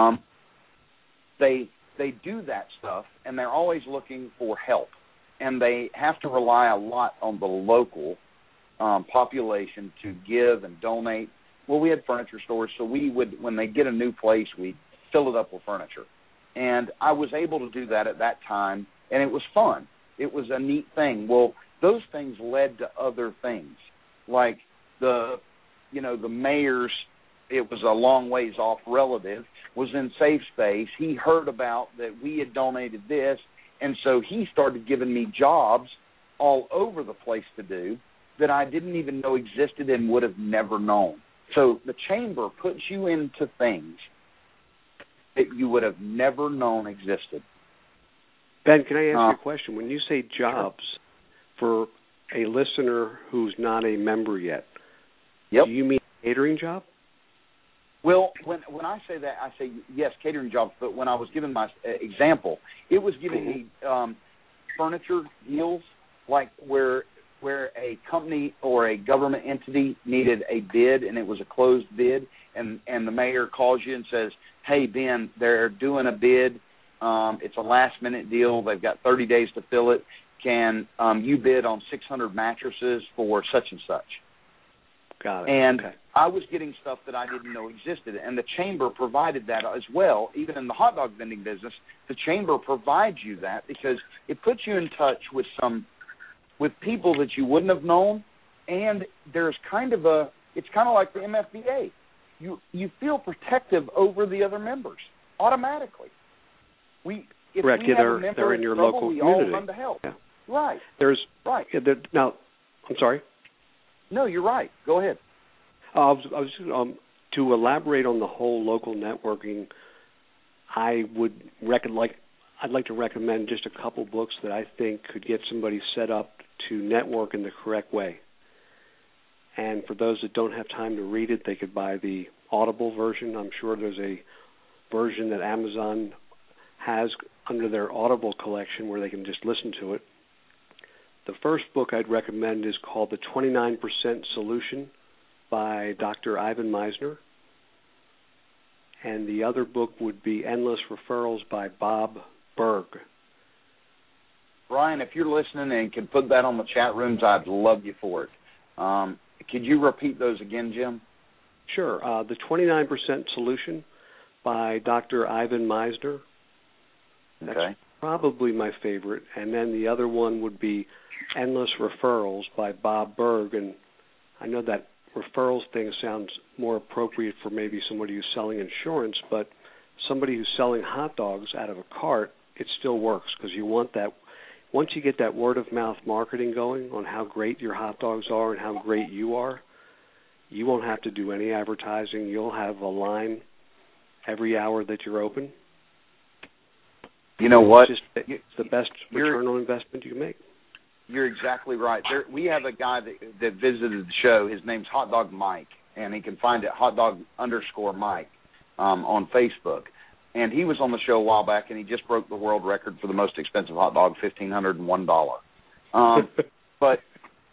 they do that stuff, and they're always looking for help. And they have to rely a lot on the local population to give and donate. Well, we had furniture stores, so we would, when they get a new place, we'd fill it up with furniture. And I was able to do that at that time, and it was fun. It was a neat thing. Well, those things led to other things, like the mayor's, it was a long ways off relative, was in Safe Space. He heard about that we had donated this, and so he started giving me jobs all over the place to do that I didn't even know existed and would have never known. So the Chamber puts you into things that you would have never known existed. Ben, can I ask you a question? When you say jobs, for a listener who's not a member yet, do you mean catering job? Well, when I say that, I say, yes, catering jobs, but when I was giving my example, it was giving me furniture deals, like where a company or a government entity needed a bid, and it was a closed bid, and the mayor calls you and says, hey, Ben, they're doing a bid, It's a last-minute deal. They've got 30 days to fill it. Can you bid on 600 mattresses for such and such? Got it. And okay. I was getting stuff that I didn't know existed, and the Chamber provided that as well. Even in the hot dog vending business, the Chamber provides you that because it puts you in touch with people that you wouldn't have known, and there's it's kind of like the MFBA. You feel protective over the other members automatically. Correct. They're in your local community. We all run to help. Yeah. Right. Right. Now, I'm sorry. No, you're right. Go ahead. I was to elaborate on the whole local networking. I'd like to recommend just a couple books that I think could get somebody set up to network in the correct way. And for those that don't have time to read it, they could buy the Audible version. I'm sure there's a version that Amazon has under their Audible collection where they can just listen to it. The first book I'd recommend is called The 29% Solution by Dr. Ivan Misner. And the other book would be Endless Referrals by Bob Berg. Brian, if you're listening and can put that on the chat rooms, I'd love you for it. Could you repeat those again, Jim? Sure. The 29% Solution by Dr. Ivan Misner. That's probably my favorite. And then the other one would be Endless Referrals by Bob Berg. And I know that referrals thing sounds more appropriate for maybe somebody who's selling insurance, but somebody who's selling hot dogs out of a cart, it still works because you want that. Once you get that word-of-mouth marketing going on how great your hot dogs are and how great you are, you won't have to do any advertising. You'll have a line every hour that you're open. You know what? It's the best return on investment you can make. You're exactly right. We have a guy that visited the show. His name's Hot Dog Mike, and he can find it hotdog_Mike on Facebook. And he was on the show a while back, and he just broke the world record for the most expensive hot dog, $1,501. But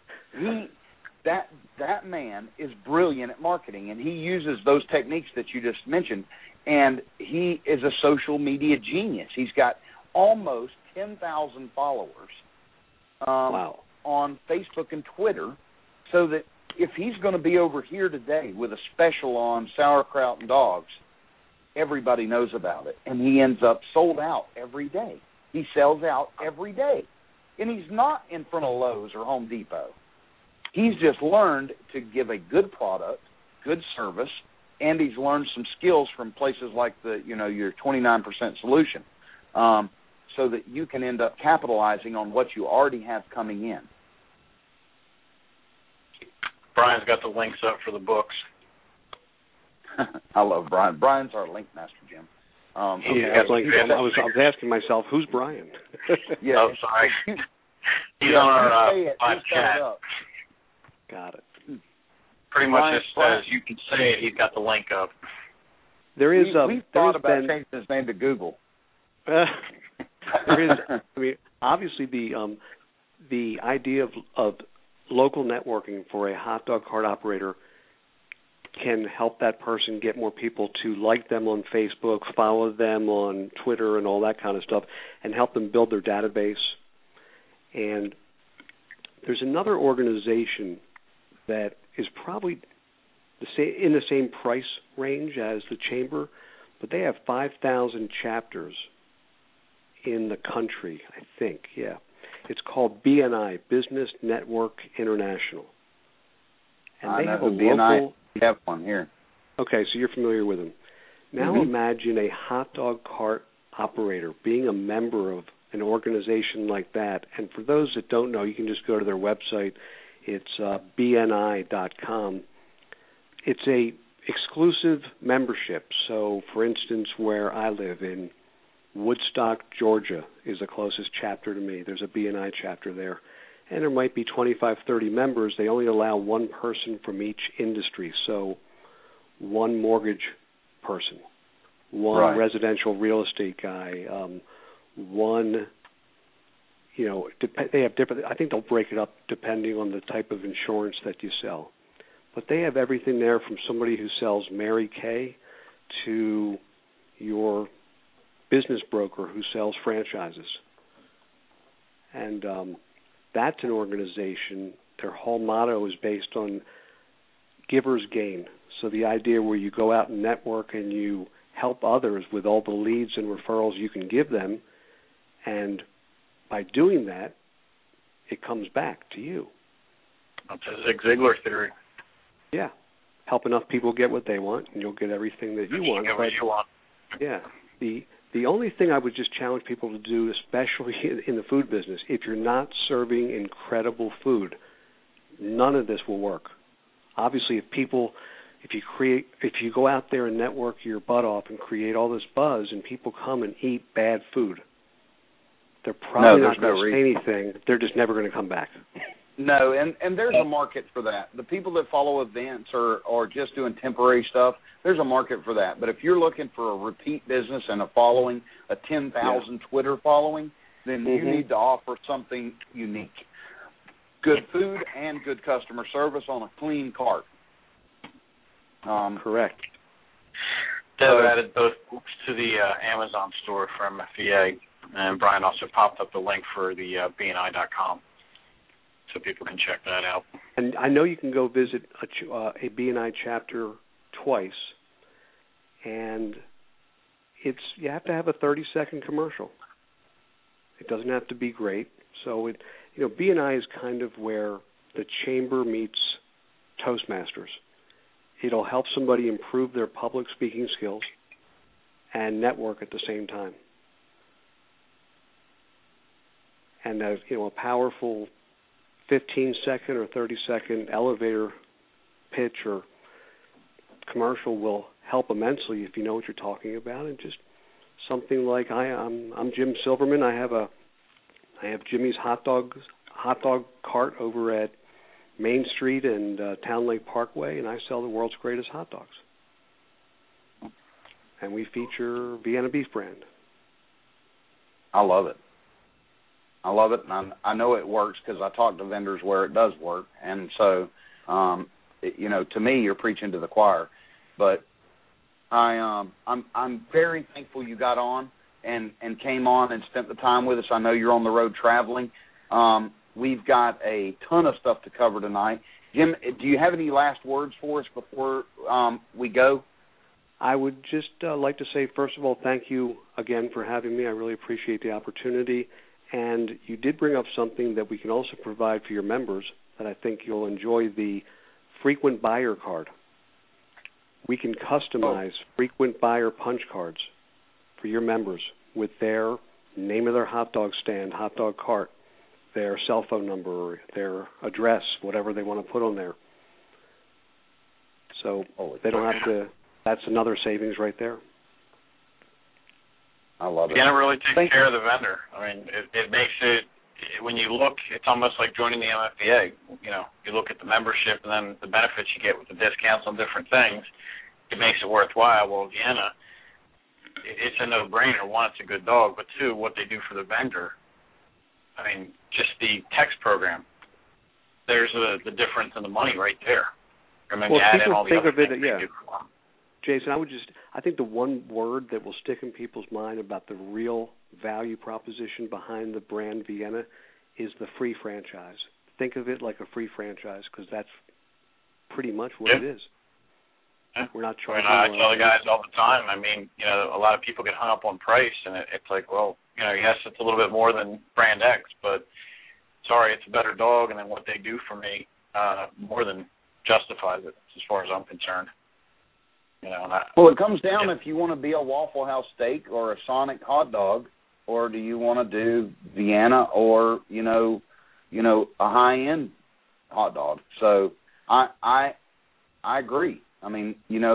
that man is brilliant at marketing, and he uses those techniques that you just mentioned. And he is a social media genius. He's got almost 10,000 followers on Facebook and Twitter, so that if he's going to be over here today with a special on sauerkraut and dogs, everybody knows about it, and he ends up sold out every day. He sells out every day, and he's not in front of Lowe's or Home Depot. He's just learned to give a good product, good service, and he's learned some skills from places like your 29% Solution, so that you can end up capitalizing on what you already have coming in. Brian's got the links up for the books. I love Brian. Brian's our link master, Jim. I was asking myself, who's Brian? Yeah, oh, sorry. He's on our live chat. Got it. Pretty much just says you can say it. He's got the link up. We thought about changing his name to Google. There is. I mean, obviously the idea of local networking for a hot dog cart operator can help that person get more people to like them on Facebook, follow them on Twitter, and all that kind of stuff, and help them build their database. And there's another organization that is probably in the same price range as the Chamber, but they have 5,000 chapters in the country, I think. Yeah. It's called BNI, Business Network International. And they have a local... We have one here. Okay, so you're familiar with them. Now imagine a hot dog cart operator being a member of an organization like that. And for those that don't know, you can just go to their website. It's bni.com. It's a exclusive membership. So, for instance, where I live in Woodstock, Georgia, is the closest chapter to me. There's a BNI chapter there. And there might be 25, 30 members. They only allow one person from each industry. So one mortgage person, one residential real estate guy, one, they have different, I think they'll break it up depending on the type of insurance that you sell. But they have everything there from somebody who sells Mary Kay to your business broker who sells franchises. And that's an organization, their whole motto is based on giver's gain. So the idea where you go out and network and you help others with all the leads and referrals you can give them, and by doing that, it comes back to you. That's a Zig Ziglar theory. Yeah. Help enough people get what they want, and you'll get everything that you want. Get what you want. Yeah. The only thing I would just challenge people to do, especially in the food business, if you're not serving incredible food, none of this will work. Obviously, if you go out there and network your butt off and create all this buzz, and people come and eat bad food, they're probably not going to say anything. They're just never going to come back. No, and there's a market for that. The people that follow events or just doing temporary stuff, there's a market for that. But if you're looking for a repeat business and a following, a 10,000 Twitter following, then you need to offer something unique. Good food and good customer service on a clean cart. Correct. Deb added both books to the Amazon store for MFVA, and Brian also popped up the link for the BNI.com. So people can check that out. And I know you can go visit a BNI chapter twice, and you have to have a 30-second commercial. It doesn't have to be great. So BNI is kind of where the chamber meets Toastmasters. It'll help somebody improve their public speaking skills and network at the same time. And a powerful 15-second or 30-second elevator pitch or commercial will help immensely if you know what you're talking about. And just something like I'm Jim Silverman. I have Jimmy's hot dog cart over at Main Street and Town Lake Parkway, and I sell the world's greatest hot dogs. And we feature Vienna Beef Brand. I love it. And I know it works because I talk to vendors where it does work. And so, to me, you're preaching to the choir. But I'm very thankful you got on and came on and spent the time with us. I know you're on the road traveling. We've got a ton of stuff to cover tonight. Jim, do you have any last words for us before we go? I would just like to say, first of all, thank you again for having me. I really appreciate the opportunity. And you did bring up something that we can also provide for your members that I think you'll enjoy, the frequent buyer card. We can customize frequent buyer punch cards for your members with their name of their hot dog stand, hot dog cart, their cell phone number, their address, whatever they want to put on there. So they don't have to, that's another savings right there. I love it. Vienna really takes care of the vendor. I mean, it makes it, when you look, it's almost like joining the MFVA. You look at the membership and then the benefits you get with the discounts on different things. It makes it worthwhile. Well, Vienna, it's a no-brainer. One, it's a good dog, but two, what they do for the vendor. I mean, just the text program. There's the difference in the money right there. And then you add in all the other things they do for them. Jason, I think the one word that will stick in people's mind about the real value proposition behind the brand Vienna is the free franchise. Think of it like a free franchise because that's pretty much what it is. Yeah. We're not charging. I tell the guys all the time. I mean, a lot of people get hung up on price, and it's like, well, yes, it's a little bit more than brand X, but sorry, it's a better dog, and then what they do for me more than justifies it as far as I'm concerned. Well, it comes down if you want to be a Waffle House steak or a Sonic hot dog, or do you want to do Vienna or a high-end hot dog? So I agree. I mean,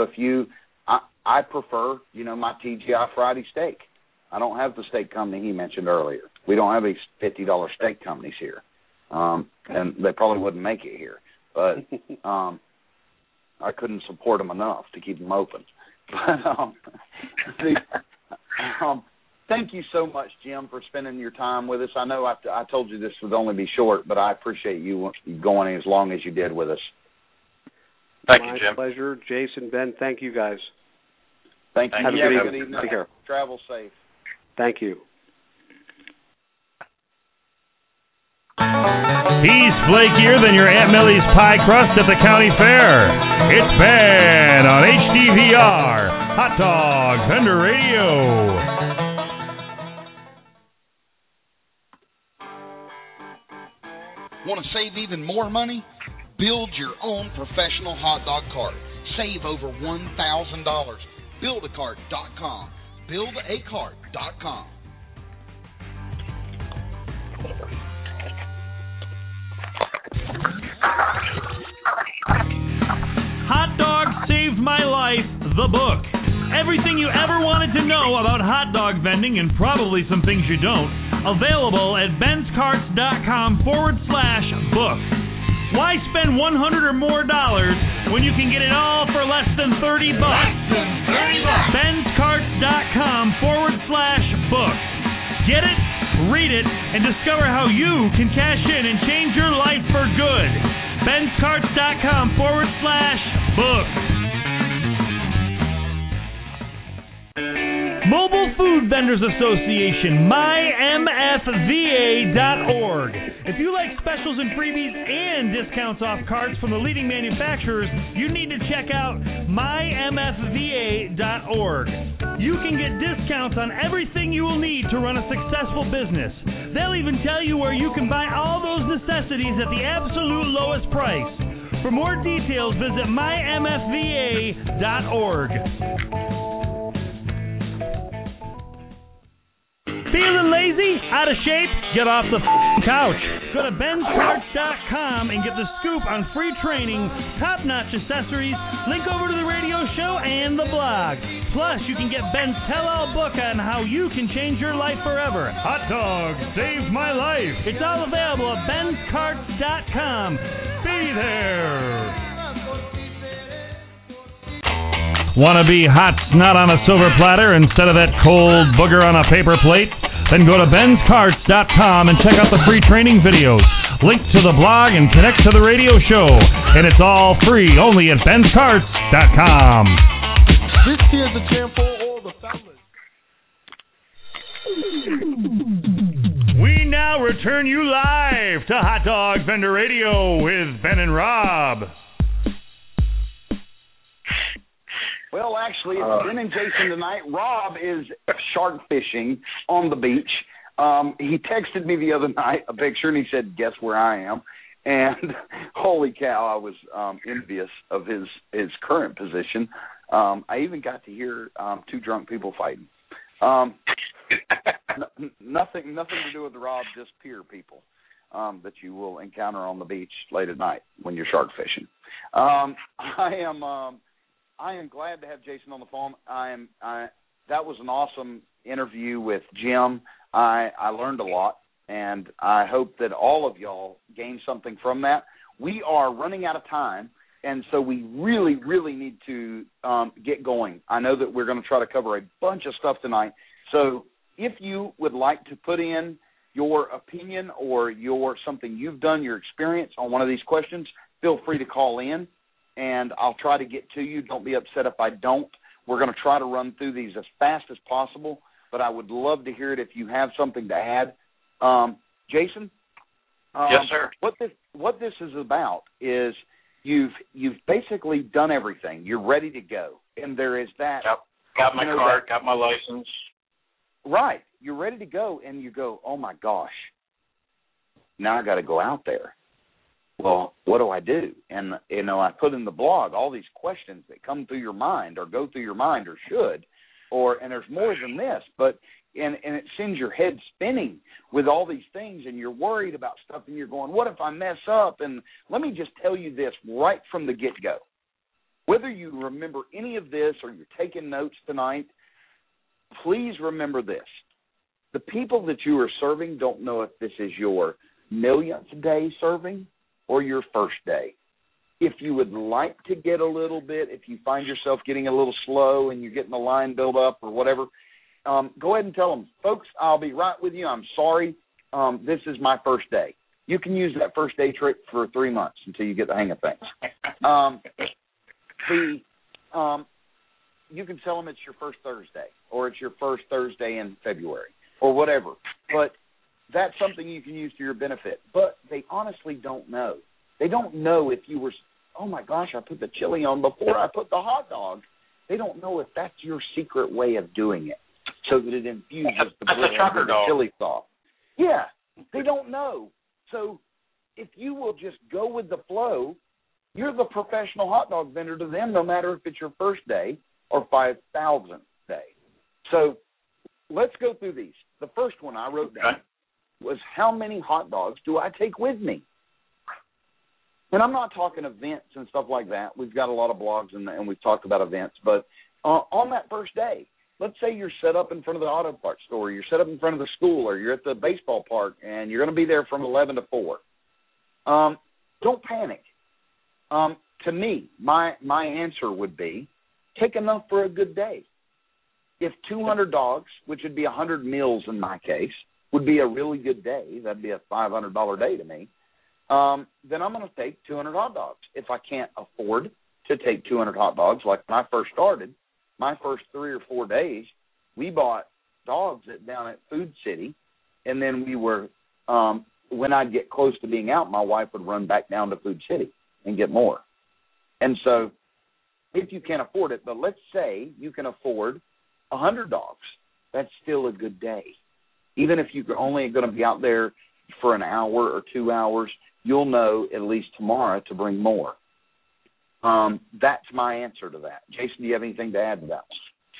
I prefer my TGI Friday steak. I don't have the steak company he mentioned earlier. We don't have these $50 steak companies here, and they probably wouldn't make it here, but. I couldn't support them enough to keep them open. But thank you so much, Jim, for spending your time with us. I know I told you this would only be short, but I appreciate you going as long as you did with us. Thank you, Jim. My pleasure. Jason, Ben, thank you guys. Thank you. Have a good evening. Take care. Travel safe. Thank you. He's flakier than your Aunt Millie's pie crust at the county fair. It's Ben on HDVR, Hot Dog Vendor Radio. Want to save even more money? Build your own professional hot dog cart. Save over $1,000. Buildacart.com. Buildacart.com. Hot Dog Saved My Life, the book. Everything you ever wanted to know about hot dog vending and probably some things you don't. Available at benscarts.com/book. Why spend $100 or more when you can get it all for less than $30? benscarts.com/book. Get it, read it, and discover how you can cash in and change your life for good. benscarts.com/book. Mobile Food Vendors Association, mymfva.org. If you like specials and freebies and discounts off carts from the leading manufacturers, you need to check out mymfva.org. You can get discounts on everything you will need to run a successful business. They'll even tell you where you can buy all those necessities at the absolute lowest price. For more details, visit mymfva.org. Feeling lazy? Out of shape? Get off the couch. Go to benscarts.com and get the scoop on free training, top-notch accessories, link over to the radio show and the blog. Plus, you can get Ben's tell-all book on how you can change your life forever. Hot Dog Saved My Life. It's all available at benscarts.com. Be there. Want to be hot snot on a silver platter instead of that cold booger on a paper plate? Then go to benscarts.com and check out the free training videos. Link to the blog and connect to the radio show. And it's all free only at benscarts.com. This here's a jam for all the fellas. We now return you live to Hot Dog Vendor Radio with Ben and Rob. Well, actually, it's Ben and Jason tonight. Rob is shark fishing on the beach. He texted me the other night a picture, and he said, guess where I am? And holy cow, I was envious of his current position. I even got to hear two drunk people fighting. Nothing to do with Rob, just peer people that you will encounter on the beach late at night when you're shark fishing. I am glad to have Jason on the phone. That was an awesome interview with Jim. I learned a lot, and I hope that all of y'all gained something from that. We are running out of time, and so we really, really need to get going. I know that we're going to try to cover a bunch of stuff tonight. So if you would like to put in your opinion or something you've done, your experience on one of these questions, feel free to call in. And I'll try to get to you. Don't be upset if I don't. We're going to try to run through these as fast as possible, but I would love to hear it if you have something to add. Jason? Yes, sir. What this is about is you've basically done everything. You're ready to go, and there is that. Yep. Got my card, got my license. Right. You're ready to go, and you go, oh, my gosh, now I got to go out there. Well, what do I do? And, I put in the blog all these questions that come through your mind or go through your mind or should, and there's more than this, but and it sends your head spinning with all these things, and you're worried about stuff, and you're going, what if I mess up? And let me just tell you this right from the get-go. Whether you remember any of this or you're taking notes tonight, please remember this. The people that you are serving don't know if this is your millionth day serving or your first day. If you would like to get a little bit, if you find yourself getting a little slow and you're getting the line built up or whatever, go ahead and tell them, folks, I'll be right with you. I'm sorry. This is my first day. You can use that first day trick for 3 months until you get the hang of things. you can tell them it's your first Thursday, or it's your first Thursday in February, or whatever. But that's something you can use to your benefit. But they honestly don't know. They don't know if you were, oh, my gosh, I put the chili on before I put the hot dog. They don't know if that's your secret way of doing it so that it infuses the bread with the chili sauce. Yeah, they don't know. So if you will just go with the flow, you're the professional hot dog vendor to them, no matter if it's your first day or 5,000th day. So let's go through these. The first one I wrote down was, how many hot dogs do I take with me? And I'm not talking events and stuff like that. We've got a lot of blogs and we've talked about events. But on that first day, let's say you're set up in front of the auto parts store, you're set up in front of the school, or you're at the baseball park, and you're going to be there from 11 to 4. Don't panic. To me, my answer would be, take enough for a good day. If 200 dogs, which would be 100 meals in my case, would be a really good day, that'd be a $500 day to me, then I'm going to take 200 hot dogs. If I can't afford to take 200 hot dogs, like when I first started, my first 3 or 4 days, we bought dogs down at Food City, and then we were, when I'd get close to being out, my wife would run back down to Food City and get more. And so if you can't afford it, but let's say you can afford 100 dogs, that's still a good day. Even if you're only going to be out there for an hour or 2 hours, you'll know at least tomorrow to bring more. That's my answer to that. Jason, do you have anything to add to that?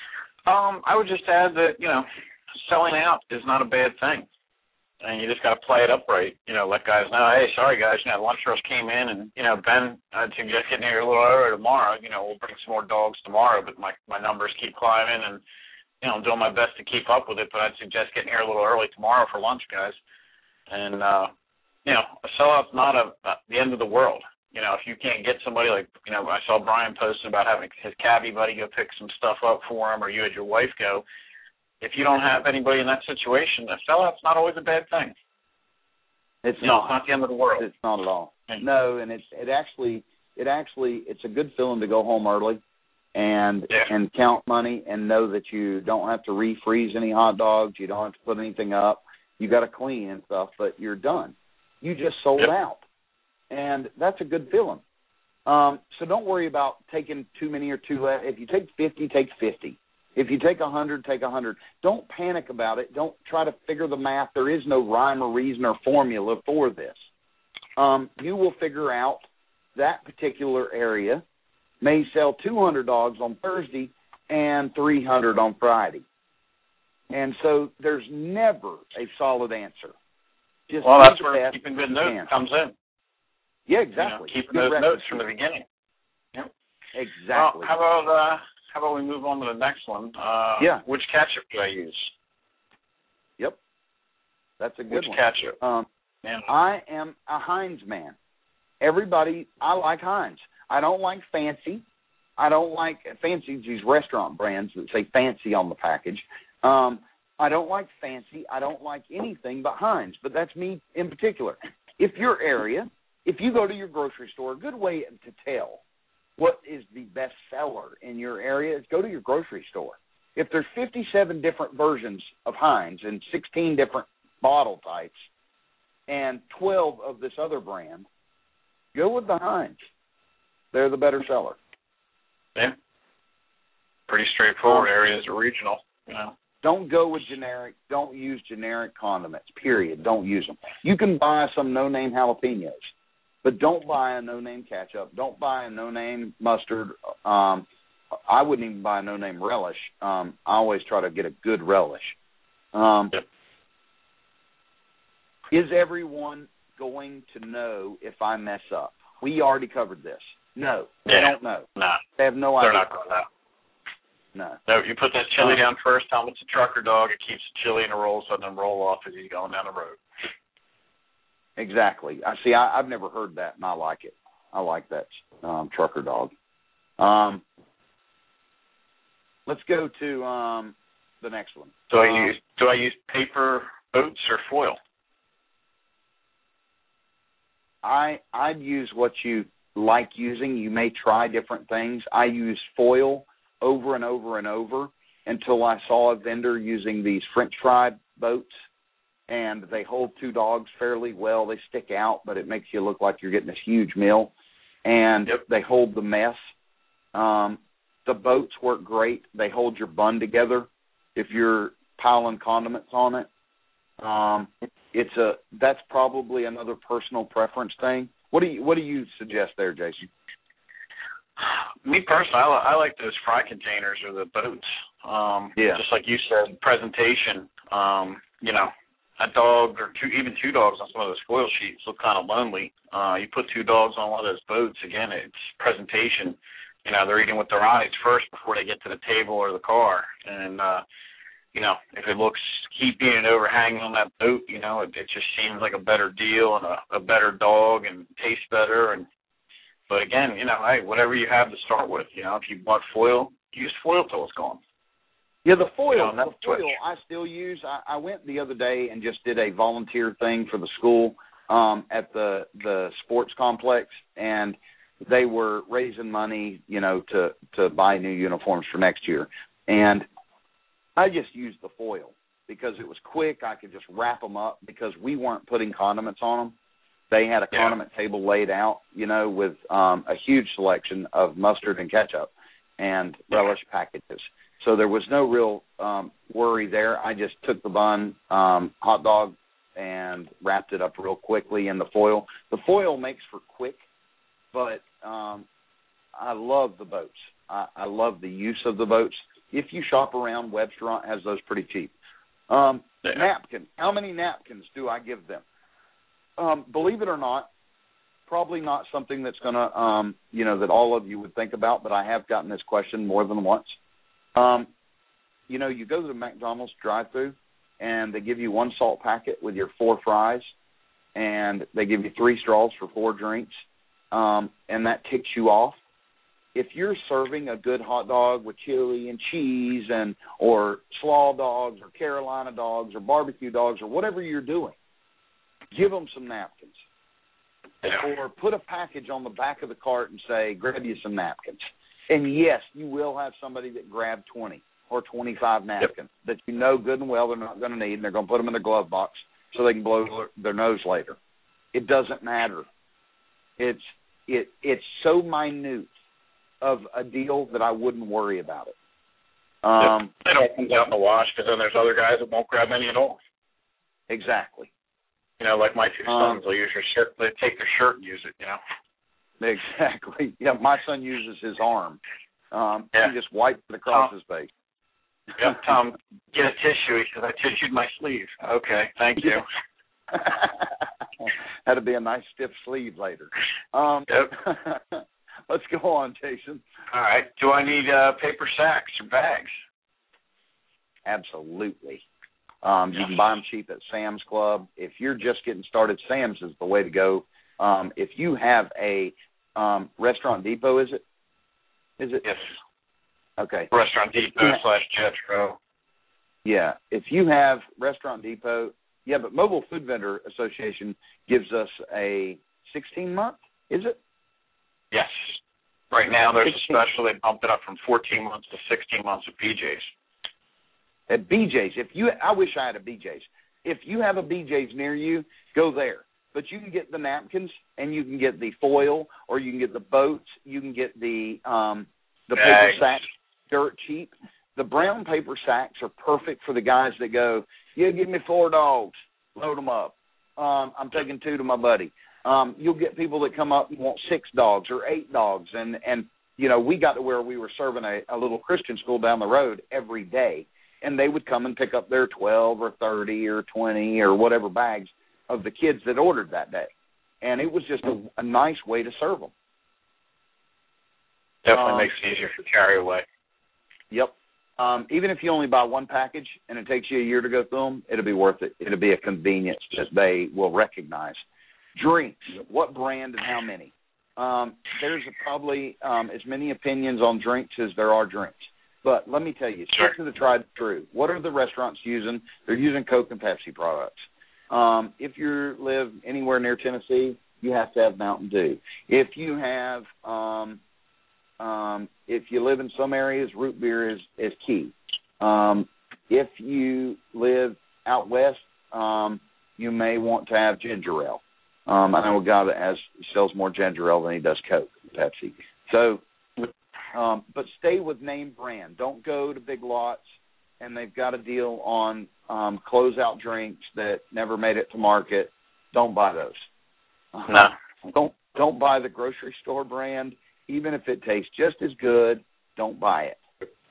I would just add that, selling out is not a bad thing. And you just got to play it up right. Let guys know, hey, sorry, guys, lunch rush came in, and, Ben, I'd suggest getting here a little earlier tomorrow. We'll bring some more dogs tomorrow, but my numbers keep climbing, and, I'm doing my best to keep up with it, but I'd suggest getting here a little early tomorrow for lunch, guys. And, a sellout's not the end of the world. If you can't get somebody like, I saw Brian posting about having his cabbie buddy go pick some stuff up for him, or you had your wife go. If you don't have anybody in that situation, a sellout's not always a bad thing. It's not. It's not the end of the world. It's not at all. No, and it's a good feeling to go home early and count money and know that you don't have to refreeze any hot dogs. You don't have to put anything up. You got to clean and stuff, but you're done. You just sold out, and that's a good feeling. So don't worry about taking too many or too less. If you take 50, take 50. If you take 100, take 100. Don't panic about it. Don't try to figure the math. There is no rhyme or reason or formula for this. You will figure out that particular area may sell 200 dogs on Thursday and 300 on Friday. And so there's never a solid answer. Well, that's where keeping good notes comes in. Yeah, exactly. Keeping those notes from the beginning. Yep. Exactly. Well, how about we move on to the next one? Which ketchup do I use? Yep. That's a good Which one. ketchup? I am a Heinz man. I like Heinz. I don't like Fancy. I don't like Fancy, these restaurant brands that say Fancy on the package. I don't like Fancy. I don't like anything but Heinz, but that's me in particular. If you go to your grocery store, a good way to tell what is the best seller in your area is go to your grocery store. If there's 57 different versions of Heinz and 16 different bottle types and 12 of this other brand, go with the Heinz. They're the better seller. Yeah. Pretty straightforward. Areas are regional. Don't go with generic. Don't use generic condiments, period. Don't use them. You can buy some no-name jalapenos, but don't buy a no-name ketchup. Don't buy a no-name mustard. I wouldn't even buy a no-name relish. I always try to get a good relish. Is everyone going to know if I mess up? We already covered this. No, they don't know. No. They have no idea. They're not going to know. No. No, you put that chili down first, tell them it's a trucker dog. It keeps the chili in a roll, so it doesn't roll off as he's going down the road. Exactly. I've never heard that, and I like it. I like that trucker dog. Let's go to the next one. Do I use paper boats or foil? I'd use what you like using. You may try different things. I use foil over and over and over until I saw a vendor using these French fry boats, and they hold 2 dogs fairly well. They stick out, but it makes you look like you're getting this huge meal, and they hold the mess. The boats work great. They hold your bun together if you're piling condiments on it. That's probably another personal preference thing. What do you suggest there, Jason? Me personally, I like those fry containers or the boats. Just like you said, presentation. A dog or even 2 dogs on some of those foil sheets look kind of lonely. You put 2 dogs on one of those boats, again, it's presentation. They're eating with their eyes first before they get to the table or the car. And, if it looks, keep being overhanging on that boat, it just seems like a better deal and a better dog and tastes better. But again, hey, whatever you have to start with, if you bought foil, use foil till it's gone. Yeah, the foil I still use. I went the other day and just did a volunteer thing for the school at the sports complex, and they were raising money, to buy new uniforms for next year. And I just used the foil because it was quick. I could just wrap them up because we weren't putting condiments on them. They had a condiment table laid out, with a huge selection of mustard and ketchup and relish packages. So there was no real worry there. I just took the bun, hot dog, and wrapped it up real quickly in the foil. The foil makes for quick, but I love the boats. I love the use of the boats. If you shop around, Webster has those pretty cheap. Napkins. How many napkins do I give them? Believe it or not, probably not something that's going to, that all of you would think about, but I have gotten this question more than once. You go to the McDonald's drive-thru, and they give you 1 salt packet with your 4 fries, and they give you 3 straws for 4 drinks, and that ticks you off. If you're serving a good hot dog with chili and cheese or slaw dogs or Carolina dogs or barbecue dogs or whatever you're doing, give them some napkins. Or put a package on the back of the cart and say, grab you some napkins. And, yes, you will have somebody that grabbed 20 or 25 napkins that good and well they're not going to need, and they're going to put them in their glove box so they can blow their nose later. It doesn't matter. It's so minute of a deal that I wouldn't worry about it. It all comes out in the wash because then there's other guys that won't grab any at all. Exactly. Like my 2 sons, they'll use your shirt. They take their shirt and use it, Exactly. Yeah, my son uses his arm. He just wipes it across his face. Tom, get a tissue. He says, I tissued my sleeve. Okay, thank you. Had to be a nice stiff sleeve later. Let's go on, Jason. All right. Do I need paper sacks or bags? Absolutely. You can buy them cheap at Sam's Club. If you're just getting started, Sam's is the way to go. If you have a Restaurant Depot, is it? Yes. Okay. Restaurant Depot / Jetro. Yeah. If you have Restaurant Depot, but Mobile Food Vendor Association gives us a 16-month, is it? Yes. Right now there's a special. They bumped it up from 14 months to 16 months at BJ's. At BJ's. I wish I had a BJ's. If you have a BJ's near you, go there. But you can get the napkins, and you can get the foil, or you can get the boats. You can get the paper sacks dirt cheap. The brown paper sacks are perfect for the guys that go, give me 4 dogs, load them up. I'm taking 2 to my buddy. You'll get people that come up and want 6 dogs or 8 dogs. And we got to where we were serving a little Christian school down the road every day, and they would come and pick up their 12 or 30 or 20 or whatever bags of the kids that ordered that day. And it was just a nice way to serve them. Definitely makes it easier for carry away. Yep. Even if you only buy 1 package and it takes you a year to go through them, it'll be worth it. It'll be a convenience that they will recognize. Drinks, what brand and how many? There's probably as many opinions on drinks as there are drinks. But let me tell you, stick to the tried and true. What are the restaurants using? They're using Coke and Pepsi products. If you live anywhere near Tennessee, you have to have Mountain Dew. If you have If you live in some areas, root beer is key. If you live out west, you may want to have ginger ale. I know a guy that sells more ginger ale than he does Coke and Pepsi. So, but stay with name brand. Don't go to Big Lots and they've got a deal on closeout drinks that never made it to market. Don't buy those. No. Don't buy the grocery store brand. Even if it tastes just as good, don't buy it.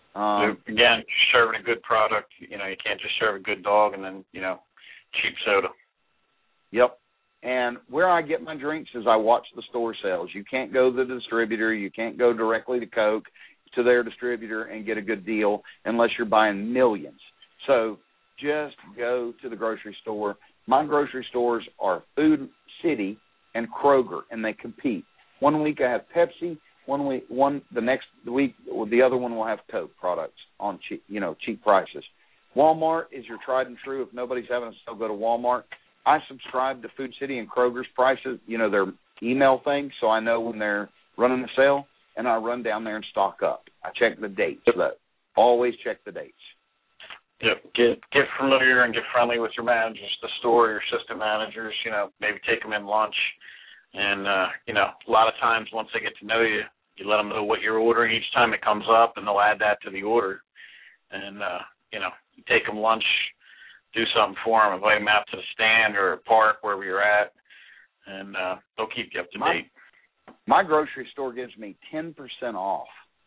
Again, serving a good product, you can't just serve a good dog and then, cheap soda. Yep. And where I get my drinks is I watch the store sales. You can't go to the distributor. You can't go directly to Coke, to their distributor, and get a good deal unless you're buying millions. So just go to the grocery store. My grocery stores are Food City and Kroger, and they compete. One week I have Pepsi. The next week the other one will have Coke products on cheap prices. Walmart is your tried and true. If nobody's having a sale, go to Walmart. I subscribe to Food City and Kroger's prices, their email thing, so I know when they're running a sale, and I run down there and stock up. I check the dates. Always check the dates. Yep. Get familiar and get friendly with your managers, the store, your assistant managers. Maybe take them in lunch. And, a lot of times once they get to know you, you let them know what you're ordering each time it comes up, and they'll add that to the order. And, you take them lunch, do something for them, invite them out to the stand or a park, wherever you're at, and they'll keep you up to date. My grocery store gives me 10% off,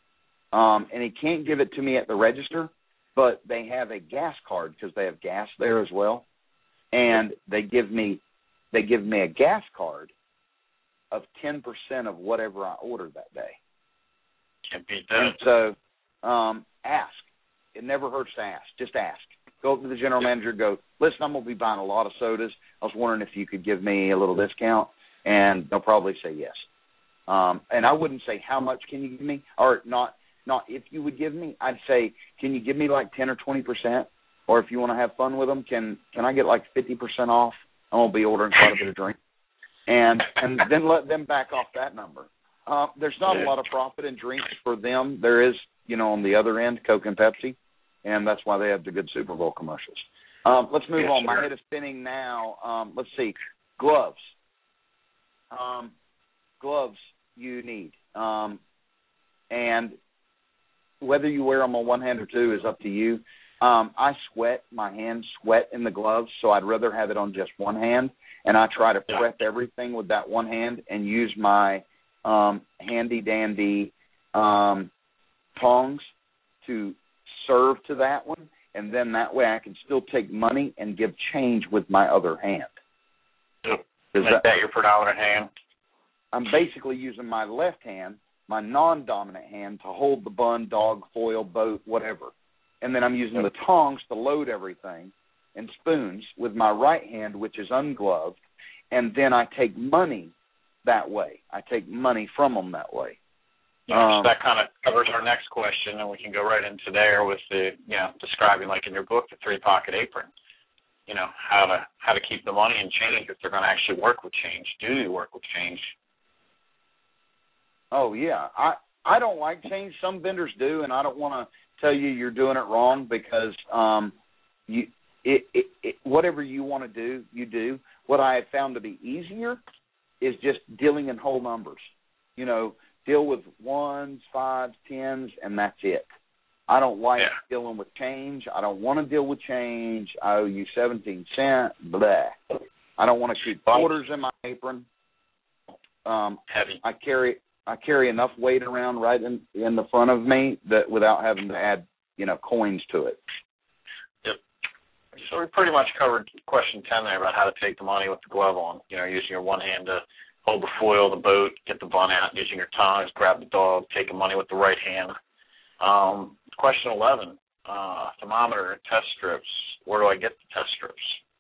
and he can't give it to me at the register, but they have a gas card because they have gas there as well, and they give me a gas card of 10% of whatever I ordered that day. Can't beat that. And so ask. It never hurts to ask. Just ask. Go up to the general manager and go, listen, I'm going to be buying a lot of sodas. I was wondering if you could give me a little discount, and they'll probably say yes. And I wouldn't say how much can you give me, or not if you would give me. I'd say, can you give me like 10 or 20%? Or if you want to have fun with them, can I get like 50% off? I'm going to be ordering quite a bit of drink. And then let them back off that number. There's not a lot of profit in drinks for them. There is, on the other end, Coke and Pepsi, and that's why they have the good Super Bowl commercials. Let's move on. My head is spinning now. Let's see. Gloves. Gloves you need. And whether you wear them on one hand or two is up to you. I sweat. My hands sweat in the gloves, so I'd rather have it on just one hand. And I try to prep everything with that one hand and use my handy-dandy tongs to serve to that one. And then that way I can still take money and give change with my other hand. Yep. Make that your predominant hand? I'm basically using my left hand, my non-dominant hand, to hold the bun, dog, foil, boat, whatever. And then I'm using the tongs to load everything and spoons with my right hand, which is ungloved, and then I take money that way. I take money from them that way. So that kind of covers our next question, and we can go right into there with the, describing, like in your book, the three-pocket apron. How to keep the money and change if they're going to actually work with change. Do you work with change? Oh, yeah. I don't like change. Some vendors do, and I don't want to tell you you're doing it wrong because whatever you want to do, you do. What I have found to be easier is just dealing in whole numbers. Deal with 1s, 5s, 10s, and that's it. I don't like dealing with change. I don't want to deal with change. I owe you 17 cents. Blah. I don't want to keep quarters in my apron. Heavy. I carry enough weight around right in the front of me that without having to add, coins to it. Yep. So we pretty much covered question 10 there about how to take the money with the glove on. Using your one hand to hold the foil, the boat, get the bun out, using your tongs, grab the dog, taking money with the right hand. Question 11, thermometer, test strips. Where do I get the test strips?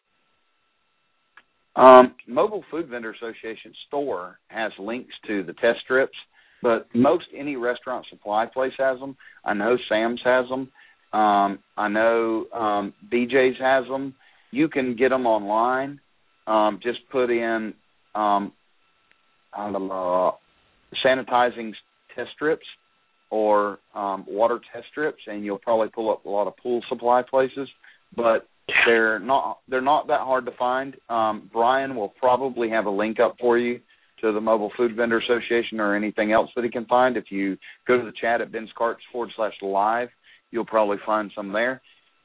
Mobile Food Vendor Association store has links to the test strips, but most any restaurant supply place has them. I know Sam's has them. I know BJ's has them. You can get them online. Just put in sanitizing test strips, or water test strips, and you'll probably pull up a lot of pool supply places, but they're not that hard to find. Brian will probably have a link up for you to the Mobile Food Vendor Association or anything else that he can find. If you go to the chat at benscarts/live, you'll probably find some there.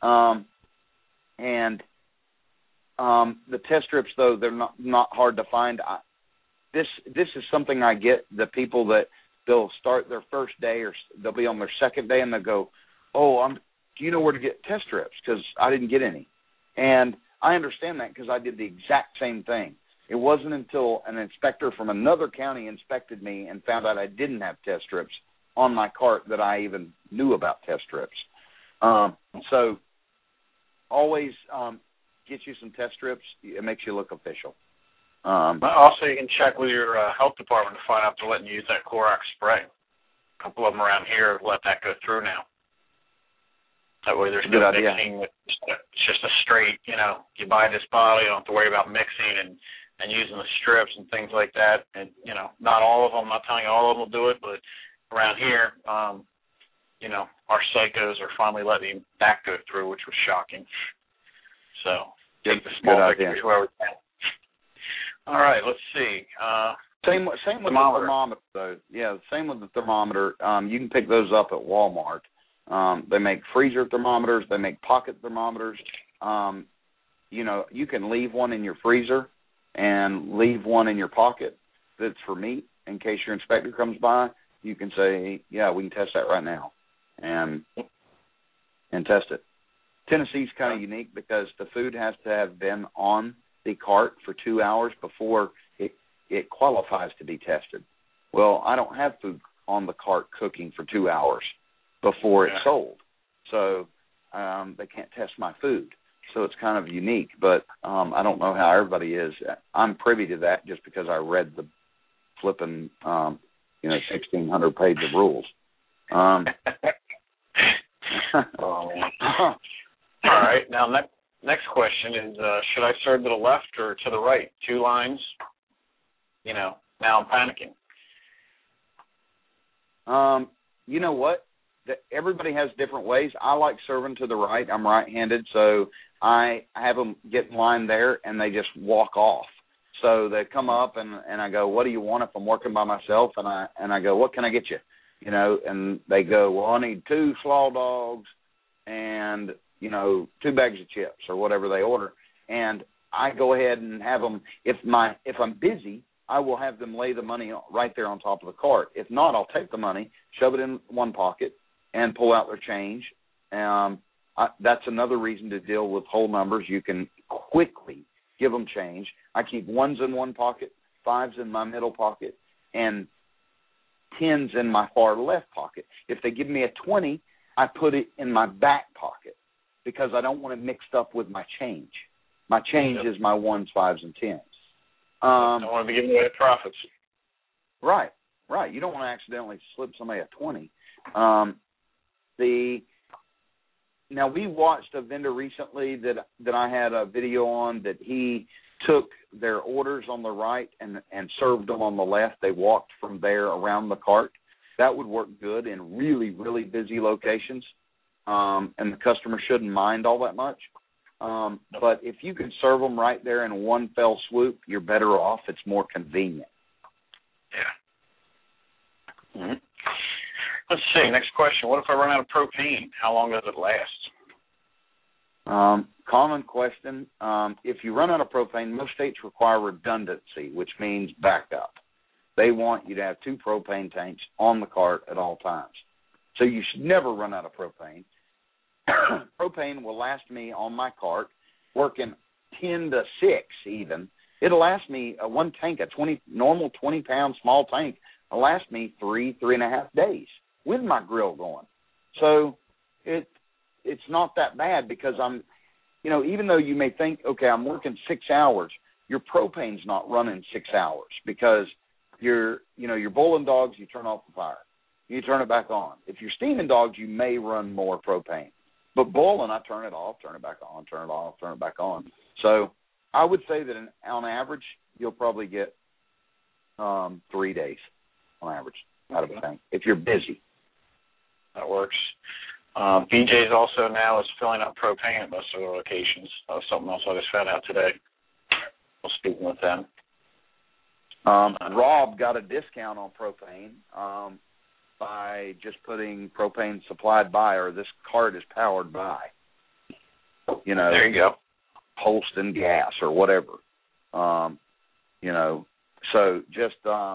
And the test strips, though, they're not hard to find. This is something I get, the people that they'll start their first day or they'll be on their second day and they'll go, do you know where to get test strips? Because I didn't get any. And I understand that because I did the exact same thing. It wasn't until an inspector from another county inspected me and found out I didn't have test strips on my cart that I even knew about test strips. So always get you some test strips. It makes you look official. Also, you can check with your health department to find out if they're letting you use that Clorox spray. A couple of them around here let that go through now. That way there's no mixing. It's just a straight, you buy this bottle, you don't have to worry about mixing and using the strips and things like that. And, not all of them, I'm not telling you all of them will do it, but around here, our psychos are finally letting that go through, which was shocking. So take the small victories where we can. All right, let's see. Same with the thermometer, though. Yeah, same with the thermometer. You can pick those up at Walmart. They make freezer thermometers. They make pocket thermometers. You can leave one in your freezer and leave one in your pocket that's for meat in case your inspector comes by. You can say, yeah, we can test that right now and test it. Tennessee's kind of unique because the food has to have been on the cart for 2 hours before it qualifies to be tested. Well, I don't have food on the cart cooking for 2 hours before it's sold. So they can't test my food. So it's kind of unique, but I don't know how everybody is. I'm privy to that just because I read the flipping, 1,600 pages of rules. All right. Now, next question is, should I serve to the left or to the right? 2 lines. Now I'm panicking. You know what? Everybody has different ways. I like serving to the right. I'm right-handed, so I have them get in line there, and they just walk off. So they come up, and I go, what do you want if I'm working by myself? And I go, what can I get you? And they go, well, I need 2 slaw dogs and, 2 bags of chips or whatever they order. And I go ahead and have them, if I'm busy, I will have them lay the money right there on top of the cart. If not, I'll take the money, shove it in one pocket, and pull out their change. That's another reason to deal with whole numbers. You can quickly give them change. I keep 1s in one pocket, 5s in my middle pocket, and 10s in my far left pocket. If they give me a 20, I put it in my back pocket because I don't want it mixed up with my change. My change is my 1s, 5s, and 10s. I don't want to be giving away profits. Right. You don't want to accidentally slip somebody a 20. Now, we watched a vendor recently that I had a video on that he took their orders on the right and served them on the left. They walked from there around the cart. That would work good in really, really busy locations, and the customer shouldn't mind all that much. But if you can serve them right there in one fell swoop, you're better off. It's more convenient. Yeah. Mm-hmm. Let's see. Next question. What if I run out of propane? How long does it last? Common question. If you run out of propane, most states require redundancy, which means backup. They want you to have 2 propane tanks on the cart at all times. So you should never run out of propane. Propane will last me on my cart, working 10 to 6 even. It'll last me one tank, a normal 20-pound small tank, will last me 3.5 days with my grill going. So it's not that bad because I'm, even though you may think, okay, I'm working 6 hours, your propane's not running 6 hours because you're boiling dogs, you turn off the fire. You turn it back on. If you're steaming dogs, you may run more propane. But boiling, I turn it off, turn it back on, turn it off, turn it back on. So I would say that on average, you'll probably get 3 days on average out of a tank if you're busy. That works. BJ's also now is filling up propane at most of the locations. That was something else I just found out today. I was speaking with them. Rob got a discount on propane by just putting propane supplied by, or this cart is powered by, there you go, Holston Gas or whatever. So just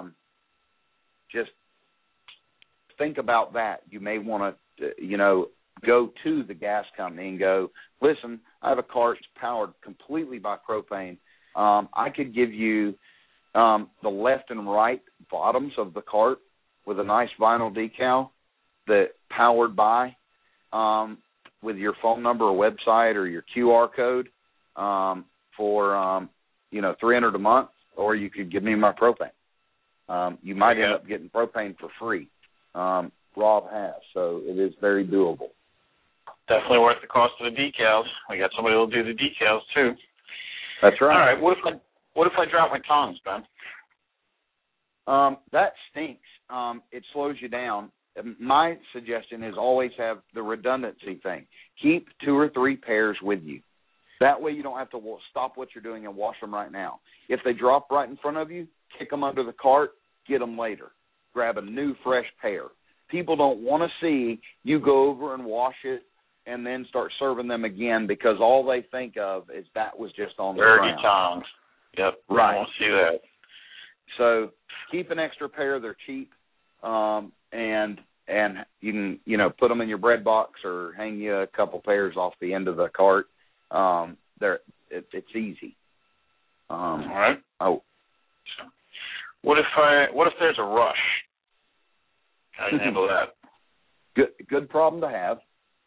think about that. You may want to, go to the gas company and go, listen, I have a cart that's powered completely by propane. I could give you the left and right bottoms of the cart with a nice vinyl decal that powered by with your phone number or website or your QR code for $300 a month, or you could give me my propane. You might end up getting propane for free. Rob has, so it is very doable. Definitely worth the cost of the decals. We got somebody who'll do the decals too. That's right. All right. What if I drop my tongs, Ben? That stinks. It slows you down. My suggestion is always have the redundancy thing. Keep 2 or 3 pairs with you. That way you don't have to stop what you're doing and wash them right now. If they drop right in front of you, kick them under the cart, get them later. Grab a new, fresh pair. People don't want to see you go over and wash it and then start serving them again because all they think of is that was just on the dirty ground. tongs. Yep. Right. I won't see that. So keep an extra pair. They're cheap, and you can put them in your bread box or hang you a couple pairs off the end of the cart. It's easy. All right. Oh, what if there's a rush? How do you handle that? Good problem to have.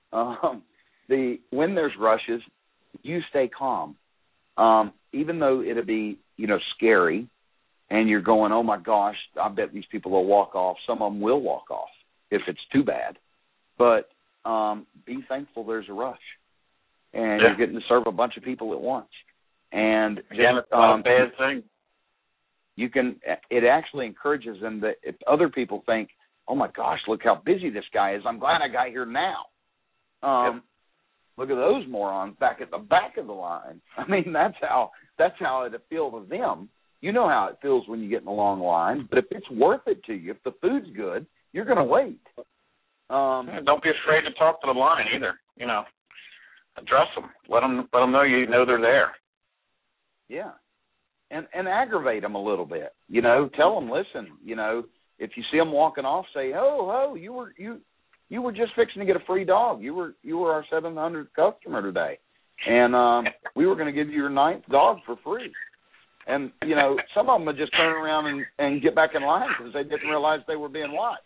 When there's rushes, you stay calm. Even though it'll be, scary, and you're going, oh, my gosh, I bet these people will walk off. Some of them will walk off if it's too bad. But be thankful there's a rush, and you're getting to serve a bunch of people at once. And it's not a bad thing. It actually encourages them that if other people think, oh, my gosh, look how busy this guy is. I'm glad I got here now. Look at those morons back at the back of the line. I mean, that's how it feels to them. You know how it feels when you get in a long line. But if it's worth it to you, if the food's good, you're going to wait. Don't be afraid to talk to the line either. Address them. Let them know you know they're there. Yeah, and aggravate them a little bit. Tell them, listen. If you see them walking off, say, "Oh, you were just fixing to get a free dog. You were our 700th customer today, and we were going to give you your 9th dog for free." And some of them would just turn around and get back in line because they didn't realize they were being watched.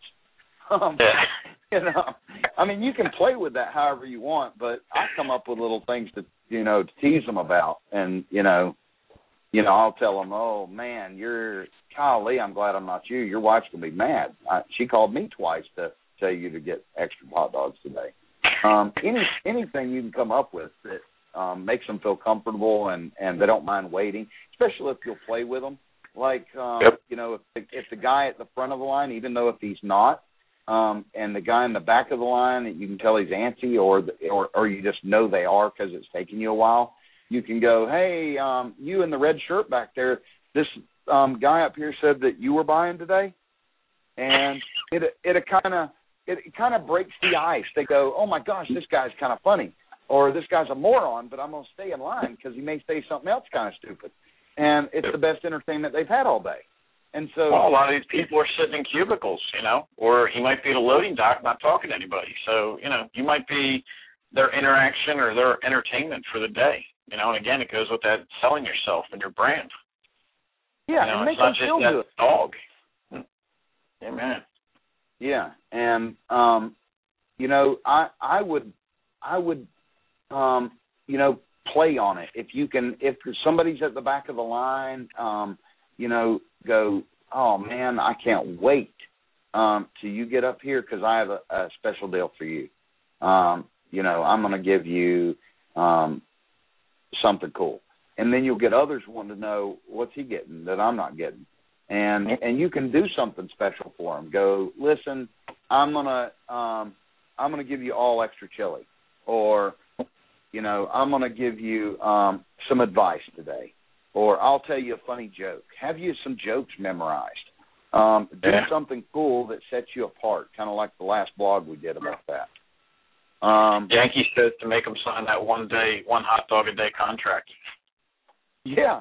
I mean, you can play with that however you want, but I come up with little things to tease them about, and I'll tell them, oh man, golly, I'm glad I'm not you. Your wife's gonna be mad. She called me twice to tell you to get extra hot dogs today. Anything you can come up with that makes them feel comfortable and they don't mind waiting, especially if you'll play with them. Like if the guy at the front of the line, even though if he's not, and the guy in the back of the line, you can tell he's antsy, or you just know they are because it's taking you a while. You can go, hey, you in the red shirt back there, this guy up here said that you were buying today, and it kind of breaks the ice. They go, oh my gosh, this guy's kind of funny, or this guy's a moron, but I'm gonna stay in line because he may say something else kind of stupid, and it's the best entertainment they've had all day. And so, a lot of these people are sitting in cubicles, or he might be at a loading dock not talking to anybody. So, you might be their interaction or their entertainment for the day. And again, it goes with that selling yourself and your brand. Yeah, and make them feel good. Dog. Amen. Yeah, and I would play on it if somebody's at the back of the line, go, oh man, I can't wait till you get up here because I have a special deal for you. I'm going to give you something cool. And then you'll get others wanting to know, what's he getting that I'm not getting? And you can do something special for them. Go, listen, I'm going to I'm going to give you all extra chili, or, I'm going to give you some advice today, or I'll tell you a funny joke. Have you some jokes memorized? Do something cool that sets you apart, kind of like the last blog we did about that. Yankee says to make them sign that one hot dog a day contract. Yeah.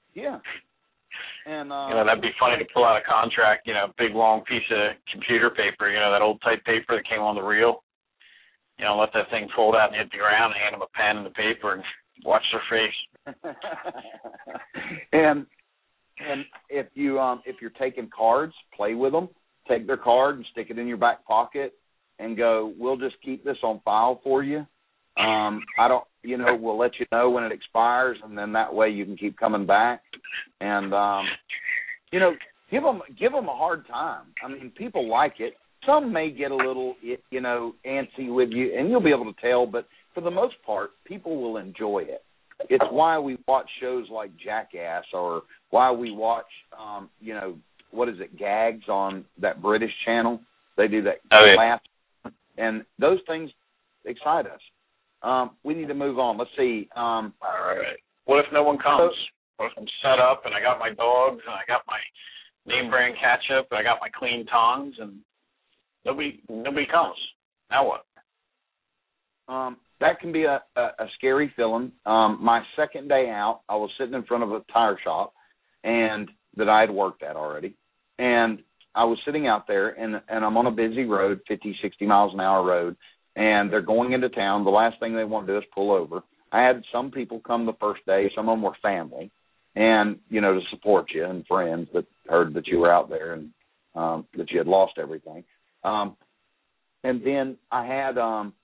And that'd be funny to pull out a contract, big long piece of computer paper, that old type paper that came on the reel. Let that thing fold out and hit the ground, hand them a pen and the paper, and watch their face. and if you're taking cards, play with them. Take their card and stick it in your back pocket, and go, we'll just keep this on file for you. We'll let you know when it expires, and then that way you can keep coming back. And give them a hard time. I mean, people like it. Some may get a little, antsy with you, and you'll be able to tell. But for the most part, people will enjoy it. It's why we watch shows like Jackass, or why we watch, Gags on that British channel. They do that laugh, and those things excite us. We need to move on. Let's see. All right. What if no one comes? What if I'm set up and I got my dogs and I got my name brand ketchup and I got my clean tongs and nobody comes? Now what? That can be a scary feeling. My second day out, I was sitting in front of a tire shop and that I had worked at already, and I was sitting out there, and I'm on a busy road, 50, 60 miles an hour road, and they're going into town. The last thing they want to do is pull over. I had some people come the first day. Some of them were family, and, to support you, and friends that heard that you were out there and that you had lost everything. And then I had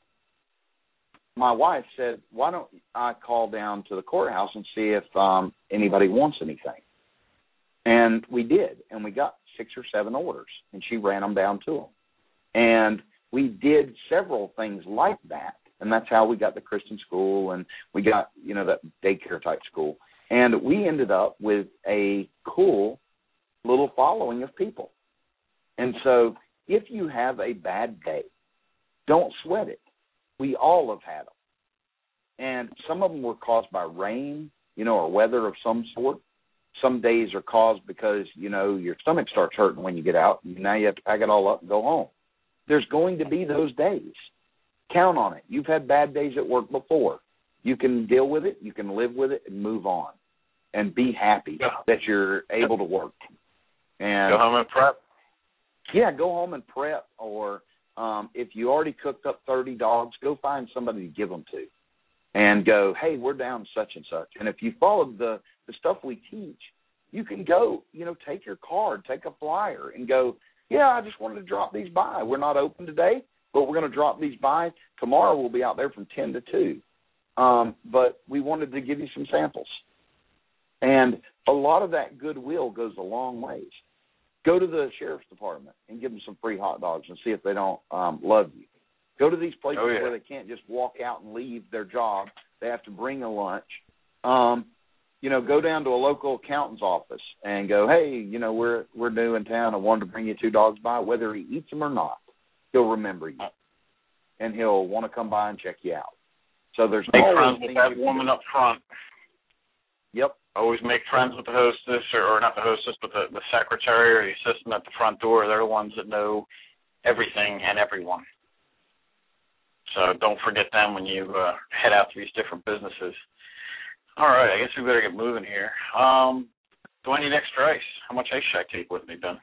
my wife said, why don't I call down to the courthouse and see if anybody wants anything? And we did, and we got 6 or 7 orders, and she ran them down to them. And we did several things like that, and that's how we got the Christian school, and we got, that daycare type school. And we ended up with a cool little following of people. And so if you have a bad day, don't sweat it. We all have had them. And some of them were caused by rain, or weather of some sort. Some days are caused because, your stomach starts hurting when you get out. And now you have to pack it all up and go home. There's going to be those days. Count on it. You've had bad days at work before. You can deal with it. You can live with it and move on and be happy that you're able to work. And go home and prep. Yeah, go home and prep. Or if you already cooked up 30 dogs, go find somebody to give them to. And go, hey, we're down such and such. And if you follow the stuff we teach, you can go, take your card, take a flyer, and go, yeah, I just wanted to drop these by. We're not open today, but we're going to drop these by. Tomorrow we'll be out there from 10 to 2. But we wanted to give you some samples. And a lot of that goodwill goes a long ways. Go to the sheriff's department and give them some free hot dogs and see if they don't love you. Go to these places where they can't just walk out and leave their job. They have to bring a lunch. Go down to a local accountant's office and go, hey, we're new in town. I wanted to bring you 2 dogs by. Whether he eats them or not, he'll remember you. And he'll want to come by and check you out. So there's make friends with that woman up front. Yep. Always make friends with the hostess, or not the hostess, but the secretary or the assistant at the front door. They're the ones that know everything and everyone. So don't forget them when you head out to these different businesses. All right, I guess we better get moving here. Do I need extra ice? How much ice should I take with me, Ben?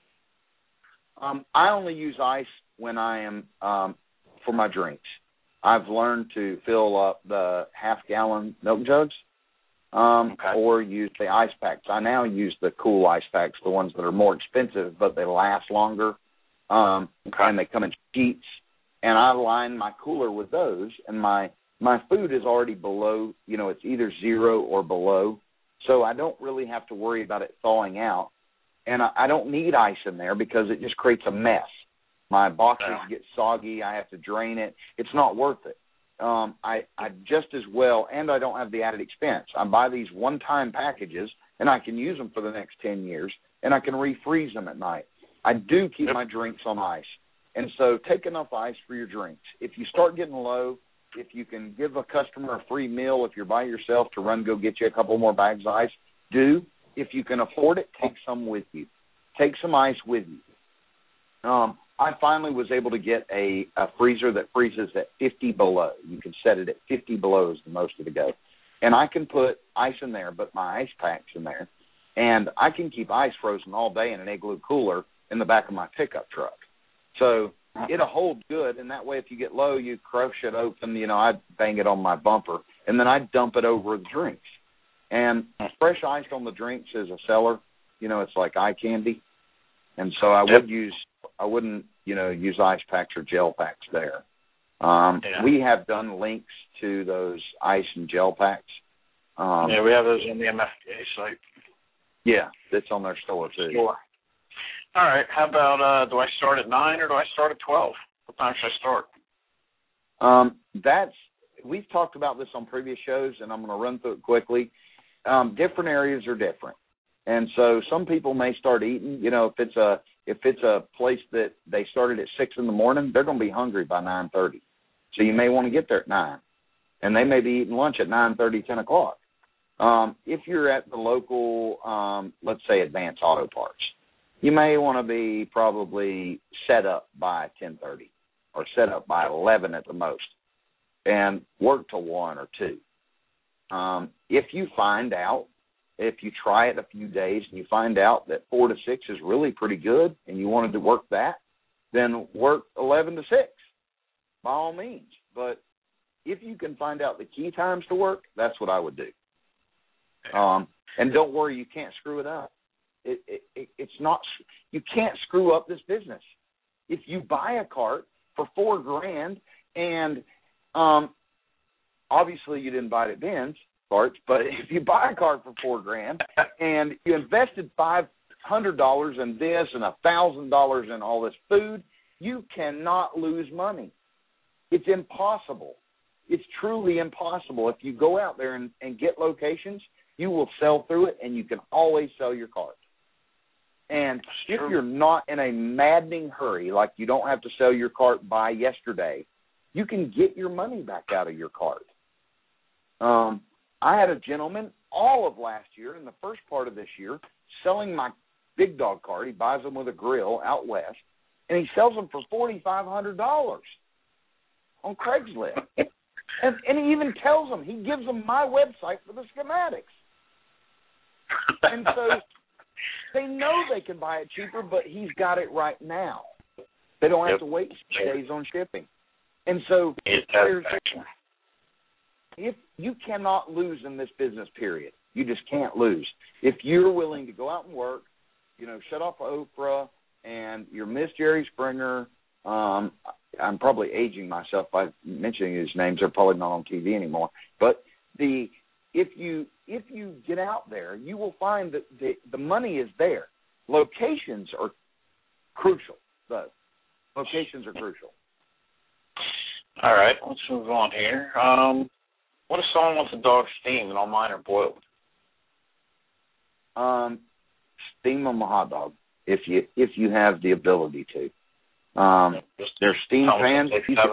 I only use ice when I am for my drinks. I've learned to fill up the half-gallon milk jugs or use the ice packs. I now use the cool ice packs, the ones that are more expensive, but they last longer, and they come in sheets. And I line my cooler with those, and my food is already below, it's either 0 or below, so I don't really have to worry about it thawing out. And I don't need ice in there because it just creates a mess. My boxes get soggy. I have to drain it. It's not worth it. I just as well, and I don't have the added expense. I buy these one-time packages, and I can use them for the next 10 years, and I can refreeze them at night. I do keep my drinks on ice. And so take enough ice for your drinks. If you start getting low, if you can give a customer a free meal if you're by yourself to run, go get you a couple more bags of ice, do. If you can afford it, take some with you. Take some ice with you. I finally was able to get a freezer that freezes at 50 below. You can set it at 50 below is the most it'll go. And I can put ice in there, but my ice pack's in there. And I can keep ice frozen all day in an igloo cooler in the back of my pickup truck. So it'll hold good, and that way if you get low, you crush it open. I bang it on my bumper, and then I dump it over the drinks. And fresh ice on the drinks is a seller. It's like eye candy. And so I wouldn't use ice packs or gel packs there. We have done links to those ice and gel packs. We have those on the MFDA site. Yeah, that's on their store too. Sure. All right. How about do I start at 9 or do I start at 12? What time should I start? We've talked about this on previous shows, and I'm going to run through it quickly. Different areas are different, and so some people may start eating. If it's a place that they started at 6 in the morning, they're going to be hungry by 9:30. So you may want to get there at 9, and they may be eating lunch at 9:30, 10 o'clock. If you're at the local, let's say, Advance Auto Parts, you may want to be probably set up by 10:30 or set up by 11 at the most and work till 1 or 2. If you find out, if you try it a few days and you find out that 4 to 6 is really pretty good and you wanted to work that, then work 11 to 6 by all means. But if you can find out the key times to work, that's what I would do. And don't worry, you can't screw it up. It's not, you can't screw up this business. If you buy a cart for $4,000 and obviously you didn't buy it at Ben's carts, but if you buy a cart for $4,000 and you invested $500 in this and $1,000 in all this food, you cannot lose money. It's impossible. It's truly impossible. If you go out there and get locations, you will sell through it, and you can always sell your cart. And if you're not in a maddening hurry, like you don't have to sell your cart by yesterday, you can get your money back out of your cart. I had a gentleman all of last year and the first part of this year selling my big dog cart. He buys them with a grill out west, and he sells them for $4,500 on Craigslist. And he even tells them, he gives them my website for the schematics. And so they know they can buy it cheaper, but he's got it right now. They don't have to wait 6 days on shipping. And so if you cannot lose in this business, period. You just can't lose. If you're willing to go out and work, shut off Oprah and you're Miss Jerry Springer. I'm probably aging myself by mentioning these names. They're probably not on TV anymore. But if you get out there, you will find that the money is there. Locations are crucial, though. Locations are crucial. All right, let's move on here. What if someone wants a dog steamed and all mine are boiled? Steam them a hot dog if you have the ability to. There's steam pans.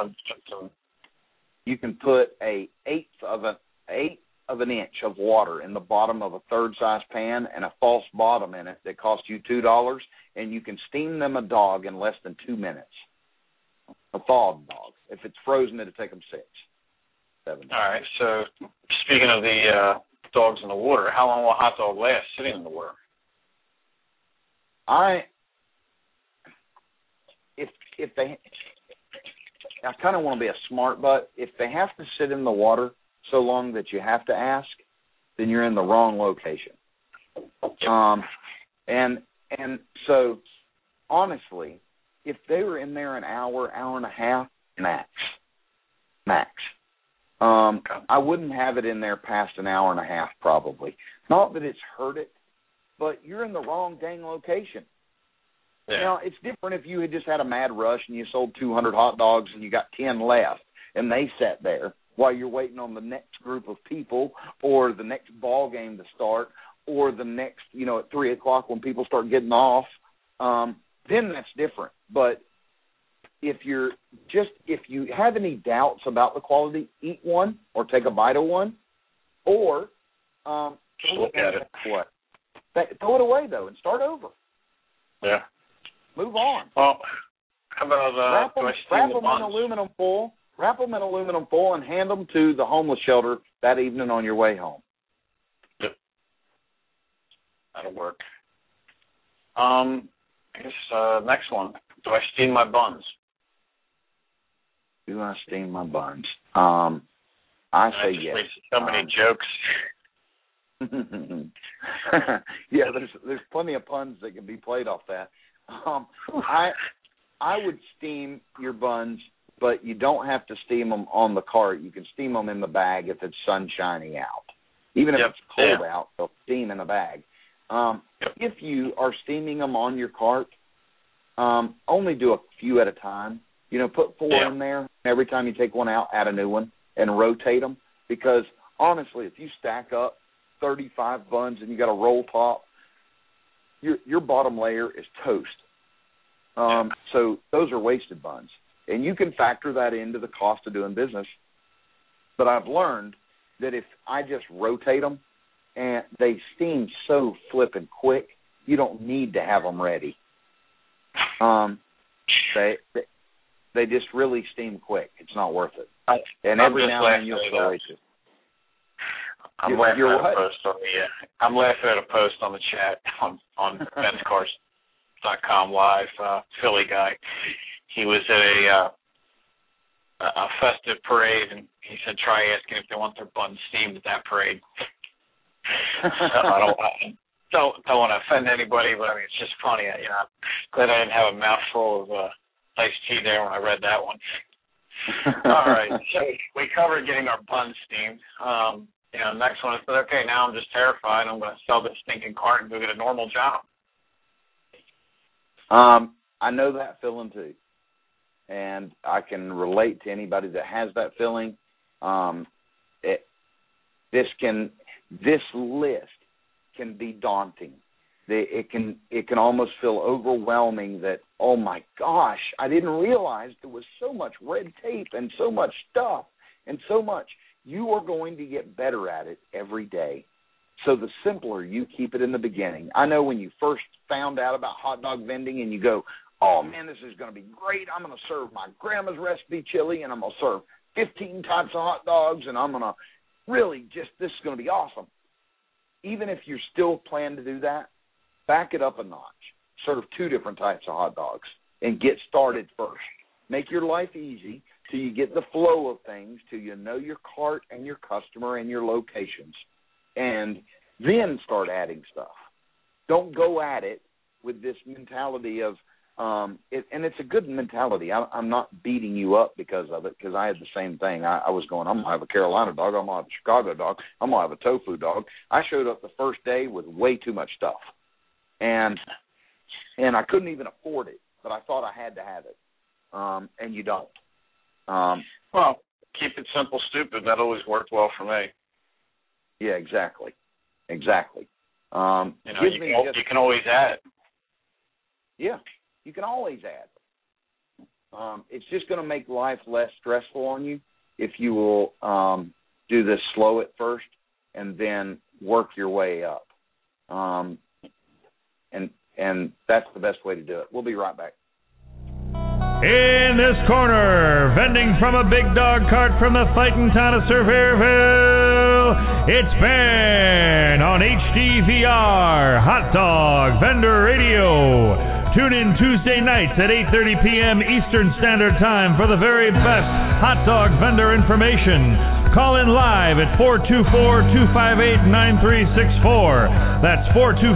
You can put an eighth of an inch of water in the bottom of a third size pan and a false bottom in it that costs you $2, and you can steam them a dog in less than 2 minutes. A thawed dog. If it's frozen, it'll take them 6, 7 days. All right. So speaking of the dogs in the water, how long will a hot dog last sitting in the water? I kind of want to be a smart butt. If they have to sit in the water so long that you have to ask, then you're in the wrong location. And so honestly, if they were in there an hour and a half, max. I wouldn't have it in there past an hour and a half probably. Not that it's hurt it, but you're in the wrong dang location. Yeah. Now, it's different if you had just had a mad rush and you sold 200 hot dogs and you got 10 left and they sat there while you're waiting on the next group of people or the next ball game to start or the next, at 3 o'clock when people start getting off. Then that's different. But if you have any doubts about the quality, eat one or take a bite of one, or just look at it. Throw it away though and start over. Yeah. Move on. Well, how about wrap them in aluminum foil. Wrap them in aluminum foil and hand them to the homeless shelter that evening on your way home. Yep. That'll work. I guess next one. Do I steam my buns? Do I steam my buns? I say yes. So many jokes. Yeah, there's plenty of puns that can be played off that. I would steam your buns, but you don't have to steam them on the cart. You can steam them in the bag if it's sunshiny out. Even if it's cold out, they'll steam in the bag. If you are steaming them on your cart, only do a few at a time. Put 4 in there. Every time you take one out, add a new one and rotate them. Because honestly, if you stack up 35 buns and you got a roll top, your bottom layer is toast. So those are wasted buns. And you can factor that into the cost of doing business. But I've learned that if I just rotate them, and they steam so flippin' quick, you don't need to have them ready. They just really steam quick. It's not worth it. And every now and then you'll throw it. I'm laughing at a post on the chat on BensCars.com live, Philly guy. He was at a festive parade, and he said, try asking if they want their buns steamed at that parade. So I don't want to offend anybody, but I mean, it's just funny. Glad I didn't have a mouthful of iced tea there when I read that one. All right, so we covered getting our buns steamed. Next one is, okay, now I'm just terrified. I'm going to sell this stinking cart and go get a normal job. I know that feeling too, and I can relate to anybody that has that feeling. This list can be daunting. It can almost feel overwhelming that, oh my gosh, I didn't realize there was so much red tape and so much stuff and so much. You are going to get better at it every day. So the simpler you keep it in the beginning. I know when you first found out about hot dog vending and you go, oh man, this is going to be great. I'm going to serve my grandma's recipe chili and I'm going to serve 15 types of hot dogs and I'm going to really this is going to be awesome. Even if you still plan to do that, back it up a notch. Serve 2 different types of hot dogs and get started first. Make your life easy till you get the flow of things, till you know your cart and your customer and your locations, and then start adding stuff. Don't go at it with this mentality of, and it's a good mentality. I'm not beating you up because of it, because I had the same thing. I was going, I'm going to have a Carolina dog, I'm going to have a Chicago dog, I'm going to have a tofu dog. I showed up the first day with way too much stuff, and I couldn't even afford it, but I thought I had to have it, and you don't. Well, keep it simple, stupid. That always worked well for me. Yeah, exactly. You can always add. Yeah, you can always add. It's just going to make life less stressful on you if you will do this slow at first and then work your way up. And that's the best way to do it. We'll be right back. In this corner, vending from a big dog cart from the fighting town of Sevierville, it's Ben on HDVR, Hot Dog Vendor Radio. Tune in Tuesday nights at 8:30 p.m. Eastern Standard Time for the very best hot dog vendor information. Call in live at 424-258-9364. That's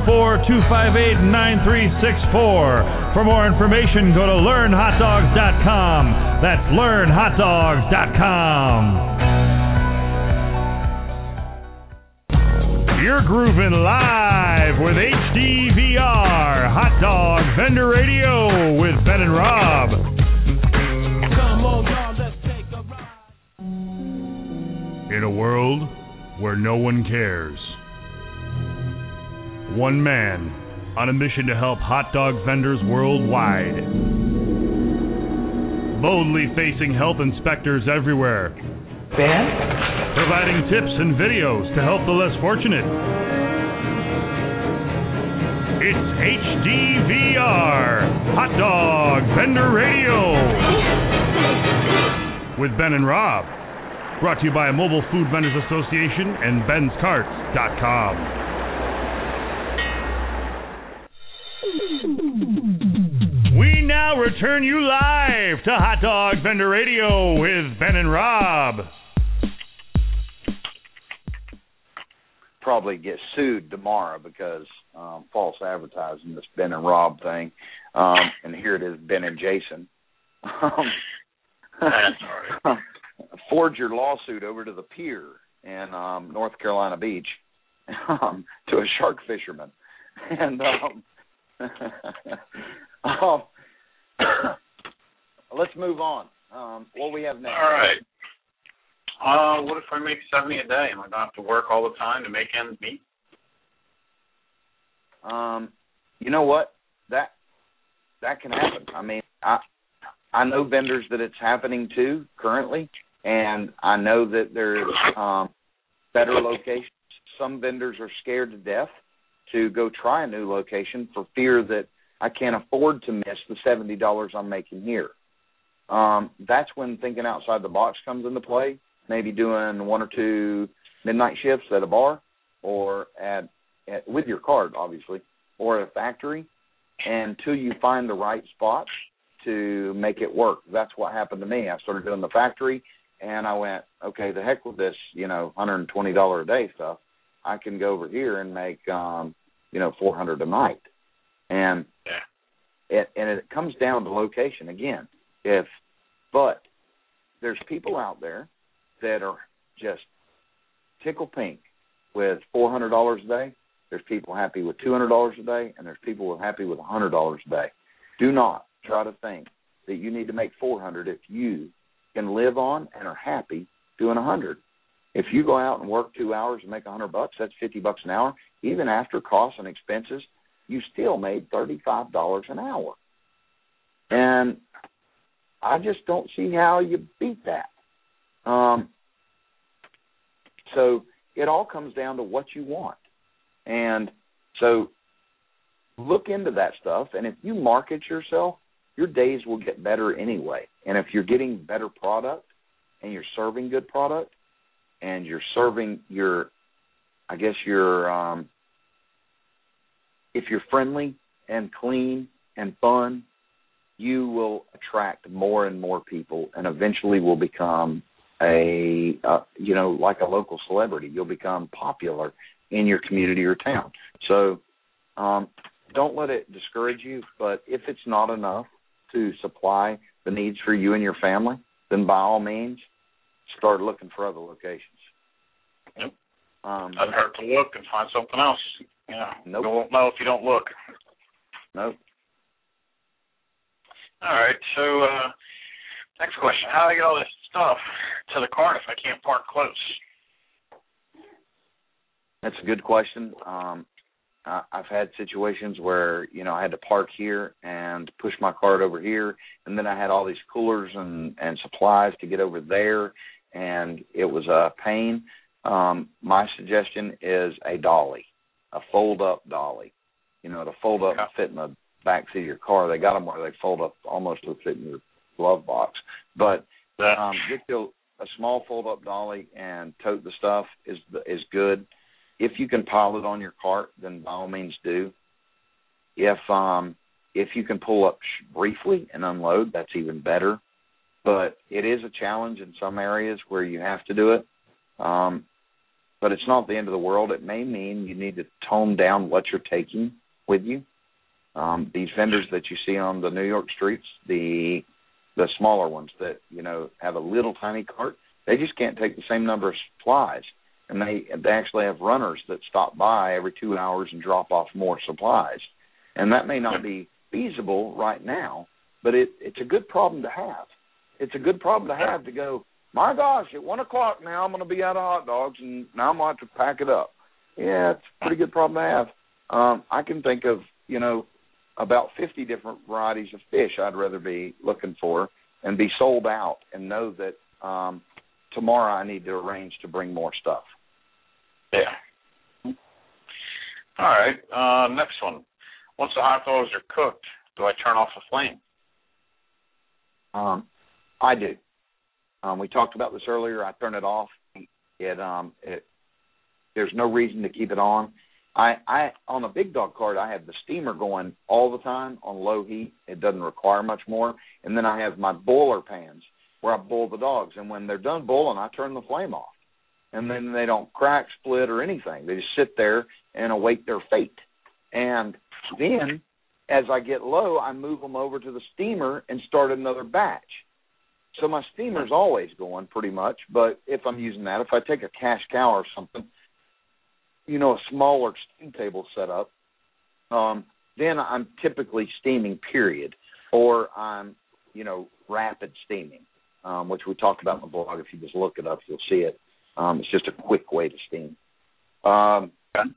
424-258-9364. For more information, go to learnhotdogs.com. That's learnhotdogs.com. You're grooving live with HDVR, Hot Dog Vendor Radio with Ben and Rob. Come on, y'all, let's take a ride. In a world where no one cares, one man on a mission to help hot dog vendors worldwide. boldly facing health inspectors everywhere. Ben? Providing tips and videos to help the less fortunate. It's HDVR, Hot Dog Vendor Radio, with Ben and Rob. Brought to you by Mobile Food Vendors Association and benscarts.com. We now return you live to Hot Dog Vendor Radio with Ben and Rob. Probably get sued tomorrow because false advertising, this Ben and Rob thing. And here it is, Ben and Jason. Forward your lawsuit over to the pier in North Carolina Beach to a shark fisherman. And let's move on. What we have next? All right. What if I make $70 a day? Am I going to have to work all the time to make ends meet? You know what? That can happen. I mean, I know vendors that it's happening to currently, and I know that there's better locations. Some vendors are scared to death to go try a new location for fear that I can't afford to miss the $70 I'm making here. That's when thinking outside the box comes into play. Maybe doing 1 or 2 midnight shifts at a bar or at with your card, obviously, or at a factory until you find the right spot to make it work. That's what happened to me. I started doing the factory, and I went, okay, the heck with this, $120 a day stuff. I can go over here and make, $400 a night. And it comes down to location again. But there's people out there that are just tickle pink with $400 a day. There's people happy with $200 a day, and there's people who are happy with $100 a day. Do not try to think that you need to make $400 if you can live on and are happy doing $100. If you go out and work 2 hours and make $100, that's $50 an hour. Even after costs and expenses, you still made $35 an hour. And I just don't see how you beat that. So it all comes down to what you want. And so look into that stuff, and if you market yourself, your days will get better anyway. And if you're getting better product and you're serving good product and you're serving if you're friendly and clean and fun, you will attract more and more people and eventually will become like a local celebrity. You'll become popular in your community or town. So don't let it discourage you, but if it's not enough to supply the needs for you and your family, then by all means, start looking for other locations. Yep. Doesn't hurt to look and find something else. Nope. You won't know if you don't look. Nope. All right, so next question. How do I get all this stuff to the car if I can't park close? That's a good question. I've had situations where, I had to park here and push my cart over here, and then I had all these coolers and supplies to get over there, and it was a pain. My suggestion is a dolly, a fold-up dolly. To fold up and fit in the back seat of your car. They got them where they fold up almost to fit in your glove box. But get you a small fold-up dolly and tote the stuff is good. If you can pile it on your cart, then by all means do. If you can pull up briefly and unload, that's even better. But it is a challenge in some areas where you have to do it. But it's not the end of the world. It may mean you need to tone down what you're taking with you. These vendors that you see on the New York streets, the smaller ones that, have a little tiny cart, they just can't take the same number of supplies. And they actually have runners that stop by every 2 hours and drop off more supplies. And that may not be feasible right now, but it's a good problem to have. It's a good problem to have to go, my gosh, at 1 o'clock now I'm going to be out of hot dogs, and now I'm going to have to pack it up. Yeah, it's a pretty good problem to have. I can think of, about 50 different varieties of fish I'd rather be looking for and be sold out and know that tomorrow I need to arrange to bring more stuff. Yeah. All right. Next one. Once the hot dogs are cooked, do I turn off the flame? I do. We talked about this earlier. I turn it off. There's no reason to keep it on. I on a big dog cart, I have the steamer going all the time on low heat. It doesn't require much more. And then I have my boiler pans where I boil the dogs. And when they're done boiling, I turn the flame off. And then they don't crack, split, or anything. They just sit there and await their fate. And then, as I get low, I move them over to the steamer and start another batch. So my steamer's always going pretty much, but if I'm using that, if I take a cash cow or something, a smaller steam table set up, then I'm typically steaming, period, or I'm, rapid steaming, which we talked about in the blog. If you just look it up, you'll see it. It's just a quick way to steam. Okay.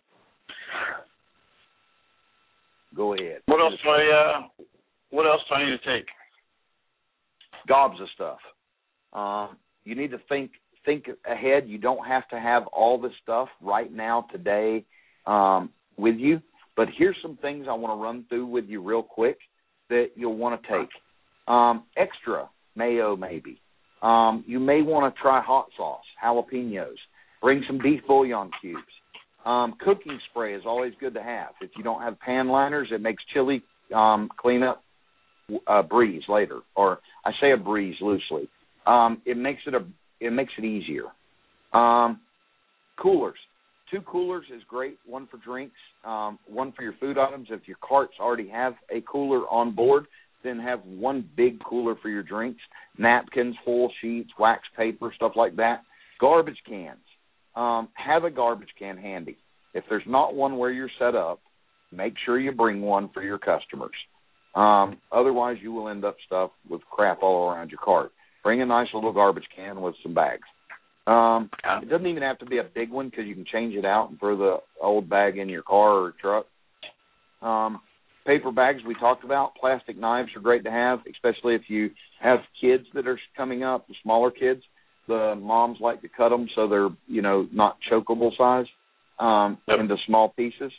Go ahead. What else do I need to take? Gobs of stuff. You need to think ahead. You don't have to have all this stuff right now, today, with you. But here's some things I want to run through with you real quick that you'll want to take. Extra mayo, maybe. You may want to try hot sauce, jalapenos. Bring some beef bouillon cubes. Cooking spray is always good to have. If you don't have pan liners, it makes chili cleanup a breeze later, or I say a breeze loosely. It makes it easier. Coolers. 2 coolers is great. One for drinks, one for your food items. If your carts already have a cooler on board, then have one big cooler for your drinks. Napkins, foil sheets, wax paper, stuff like that. Garbage cans. Have a garbage can handy. If there's not one where you're set up, make sure you bring one for your customers. Otherwise, you will end up stuck with crap all around your cart. Bring a nice little garbage can with some bags. It doesn't even have to be a big one because you can change it out and throw the old bag in your car or truck. Paper bags we talked about. Plastic knives are great to have, especially if you have kids that are coming up, the smaller kids. The moms like to cut them so they're, not chokeable size into small pieces.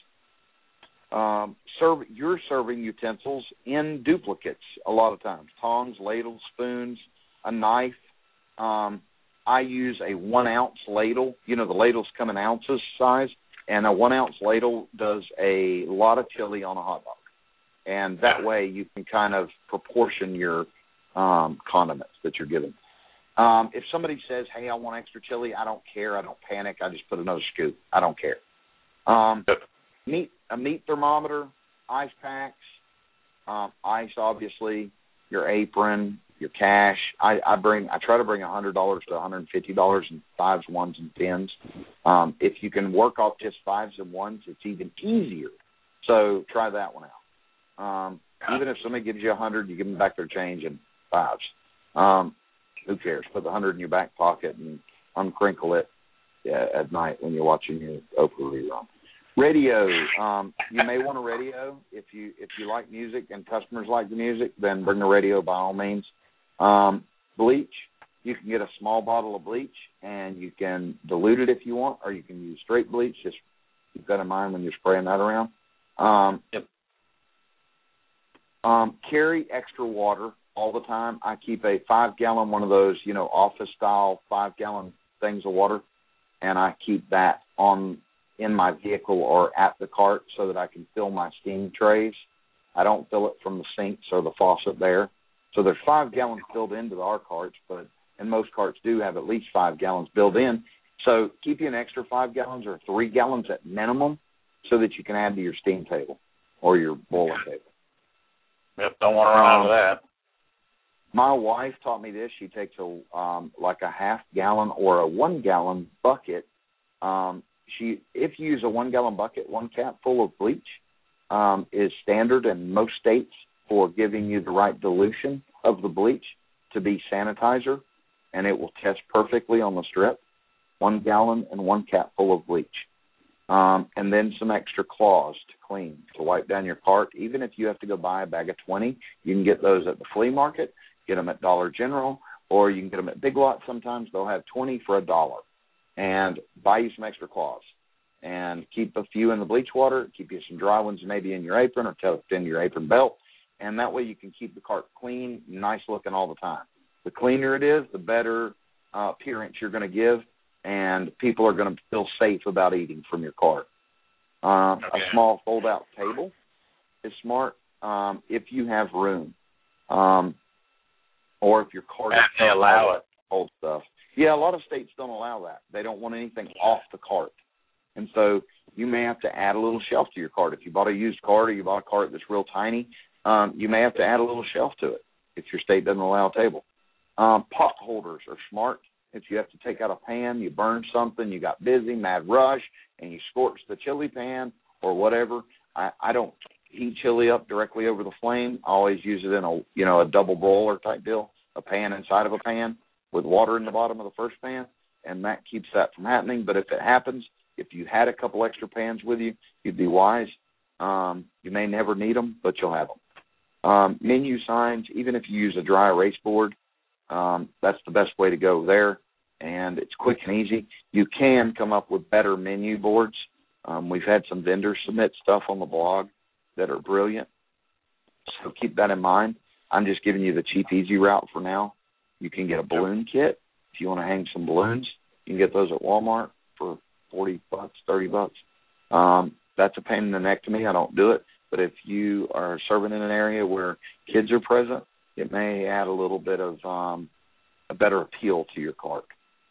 Your serving utensils in duplicates a lot of times. Tongs, ladles, spoons, a knife. I use a 1-ounce ladle. The ladles come in ounces size, and a 1-ounce ladle does a lot of chili on a hot dog. And that way you can kind of proportion your condiments that you're giving. If somebody says, hey, I want extra chili, I don't care. I don't panic. I just put another scoop. I don't care. A meat thermometer, ice packs, ice, obviously, your apron, your cash. I try to bring $100 to $150 in 5s, 1s, and 10s. If you can work off just 5s and 1s, it's even easier. So try that one out. Even if somebody gives you 100, you give them back their change in 5s. Who cares? Put the 100 in your back pocket and uncrinkle it at night when you're watching your Oprah rerun. Radio. You may want a radio. If you like music and customers like the music, then bring a radio by all means. Bleach. You can get a small bottle of bleach, and you can dilute it if you want, or you can use straight bleach. Just keep that in mind when you're spraying that around. Carry extra water all the time. I keep a 5-gallon, one of those, office-style 5-gallon things of water, and I keep that in my vehicle or at the cart so that I can fill my steam trays. I don't fill it from the sinks or the faucet there. So there's 5 gallons filled into our carts, and most carts do have at least 5 gallons built in. So keep you an extra 5 gallons or 3 gallons at minimum so that you can add to your steam table or your boiler table. Yep, don't want to run out of that. My wife taught me this. She takes like a half-gallon or a 1-gallon bucket. If you use a 1-gallon bucket, 1 cap full of bleach is standard in most states for giving you the right dilution of the bleach to be sanitizer, and it will test perfectly on the strip. 1 gallon and 1 cap full of bleach. And then some extra cloths to clean, to wipe down your cart. Even if you have to go buy a bag of 20, you can get those at the flea market. get them at Dollar General, or you can get them at Big Lots. Sometimes they'll have 20 for $1, and buy you some extra claws. And keep a few in the bleach water, keep you some dry ones maybe in your apron or tucked in your apron belt, and that way you can keep the cart clean, nice looking all the time. The cleaner it is, the better appearance you're going to give, and people are going to feel safe about eating from your cart. A small fold-out table is smart if you have room, or if your cart they allow it. Old stuff. Yeah, a lot of states don't allow that. They don't want anything off the cart. And so you may have to add a little shelf to your cart. If you bought a used cart or you bought a cart that's real tiny, you may have to add a little shelf to it if your state doesn't allow a table. Pot holders are smart. If you have to take out a pan, you burn something, you got busy, mad rush, and you scorched the chili pan or whatever. I don't heat chili up directly over the flame. I always use it in a double broiler type deal, a pan inside of a pan with water in the bottom of the first pan, and that keeps that from happening. But if it happens, if you had a couple extra pans with you, you'd be wise. You may never need them, but you'll have them. Menu signs, even if you use a dry erase board, that's the best way to go there, and it's quick and easy. You can come up with better menu boards. We've had some vendors submit stuff on the blog that are brilliant, so keep that in mind. I'm just giving you the cheap, easy route for now. You can get a balloon kit. If you want to hang some balloons, you can get those at Walmart for $40, $30. That's a pain in the neck to me. I don't do it. But if you are serving in an area where kids are present, it may add a little bit of a better appeal to your cart.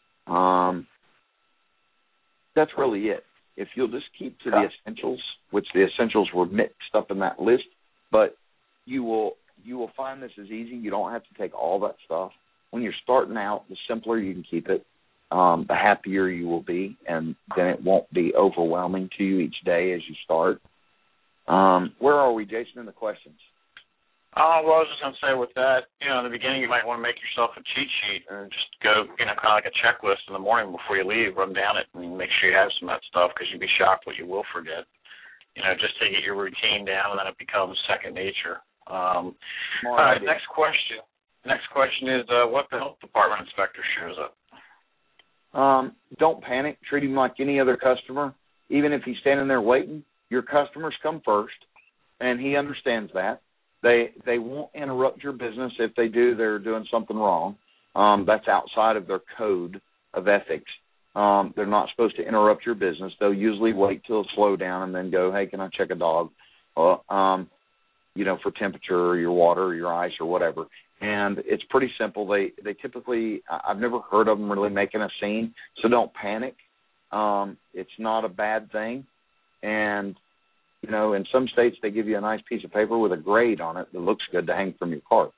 That's really it. If you'll just keep to the essentials, which the essentials were mixed up in that list, but you will find this is easy. You don't have to take all that stuff. When you're starting out, the simpler you can keep it, the happier you will be, and then it won't be overwhelming to you each day as you start. Where are we, Jason, in the questions? Well, I was just going to say with that, in the beginning you might want to make yourself a cheat sheet and just go, kind of like a checklist in the morning before you leave, run down it and make sure you have some of that stuff, because you'd be shocked what you will forget. Just to get your routine down, and then it becomes second nature. All right, next question. Next question is, what the health department inspector shows up? Don't panic. Treat him like any other customer. Even if he's standing there waiting, your customers come first, and he understands that. They won't interrupt your business. If they do, they're doing something wrong. That's outside of their code of ethics. They're not supposed to interrupt your business. They'll usually wait till it slow down and then go, hey, can I check a dog? For temperature or your water or your ice or whatever. And it's pretty simple. They typically, I've never heard of them really making a scene, so don't panic. It's not a bad thing. And, in some states they give you a nice piece of paper with a grade on it that looks good to hang from your cart.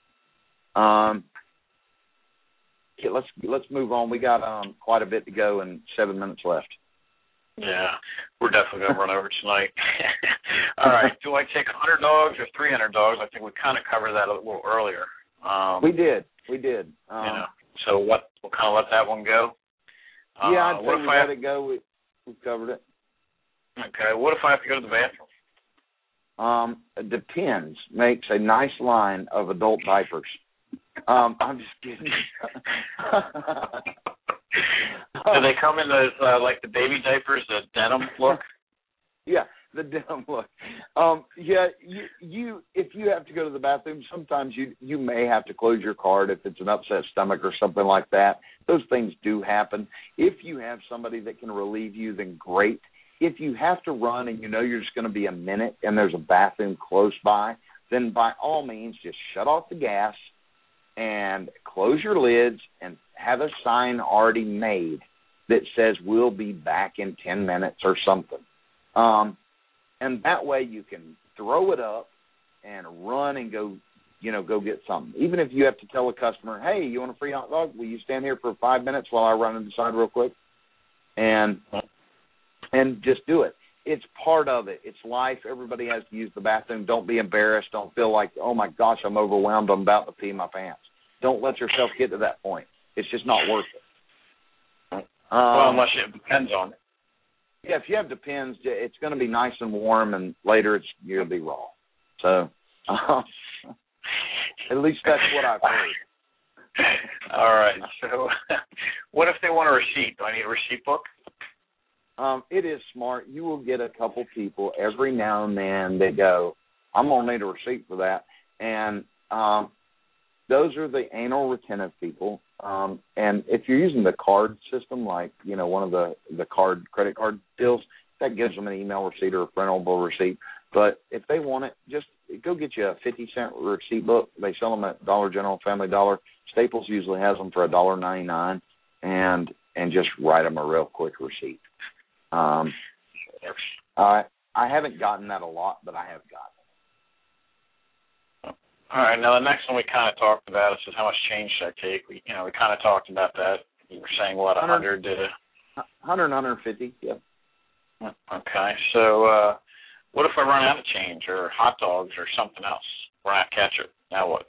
Okay, let's move on. We got quite a bit to go and 7 minutes left. Yeah, we're definitely going to run over tonight. All right, do I take 100 dogs or 300 dogs? I think we kind of covered that a little earlier. We did. So we'll kind of let that one go? Yeah, I'd say we let it go. We've covered it. Okay, what if I have to go to the bathroom? Depends. Makes a nice line of adult diapers. I'm just kidding. Do they come in those, like the baby diapers, the denim look? Yeah, the denim look. You if you have to go to the bathroom, sometimes you may have to close your cart if it's an upset stomach or something like that. Those things do happen. If you have somebody that can relieve you, then great. If you have to run and you're just going to be a minute and there's a bathroom close by, then by all means just shut off the gas and close your lids and have a sign already made that says we'll be back in 10 minutes or something. And that way you can throw it up and run and go get something. Even if you have to tell a customer, hey, you want a free hot dog? Will you stand here for 5 minutes while I run inside real quick? And just do it. It's part of it. It's life. Everybody has to use the bathroom. Don't be embarrassed. Don't feel like, oh, my gosh, I'm overwhelmed. I'm about to pee my pants. Don't let yourself get to that point. It's just not worth it. Well, unless it depends on it. Yeah, if you have Depends, it's going to be nice and warm, and later you're going to be raw. So at least that's what I've heard. All right. So what if they want a receipt? Do I need a receipt book? It is smart. You will get a couple people every now and then that go, I'm going to need a receipt for that. And those are the anal retentive people. And if you're using the card system, like, one of the credit card deals, that gives them an email receipt or a printable receipt. But if they want it, just go get you a 50-cent receipt book. They sell them at Dollar General, Family Dollar. Staples usually has them for $1.99, and just write them a real quick receipt. I haven't gotten that a lot, but I have gotten it. All right. Now the next one we kind of talked about is just how much change should I take. We kind of talked about that. You were saying what, 100 did it? 100, 150. Yep. Okay. So what if I run out of change or hot dogs or something else? Run out of ketchup. Now what?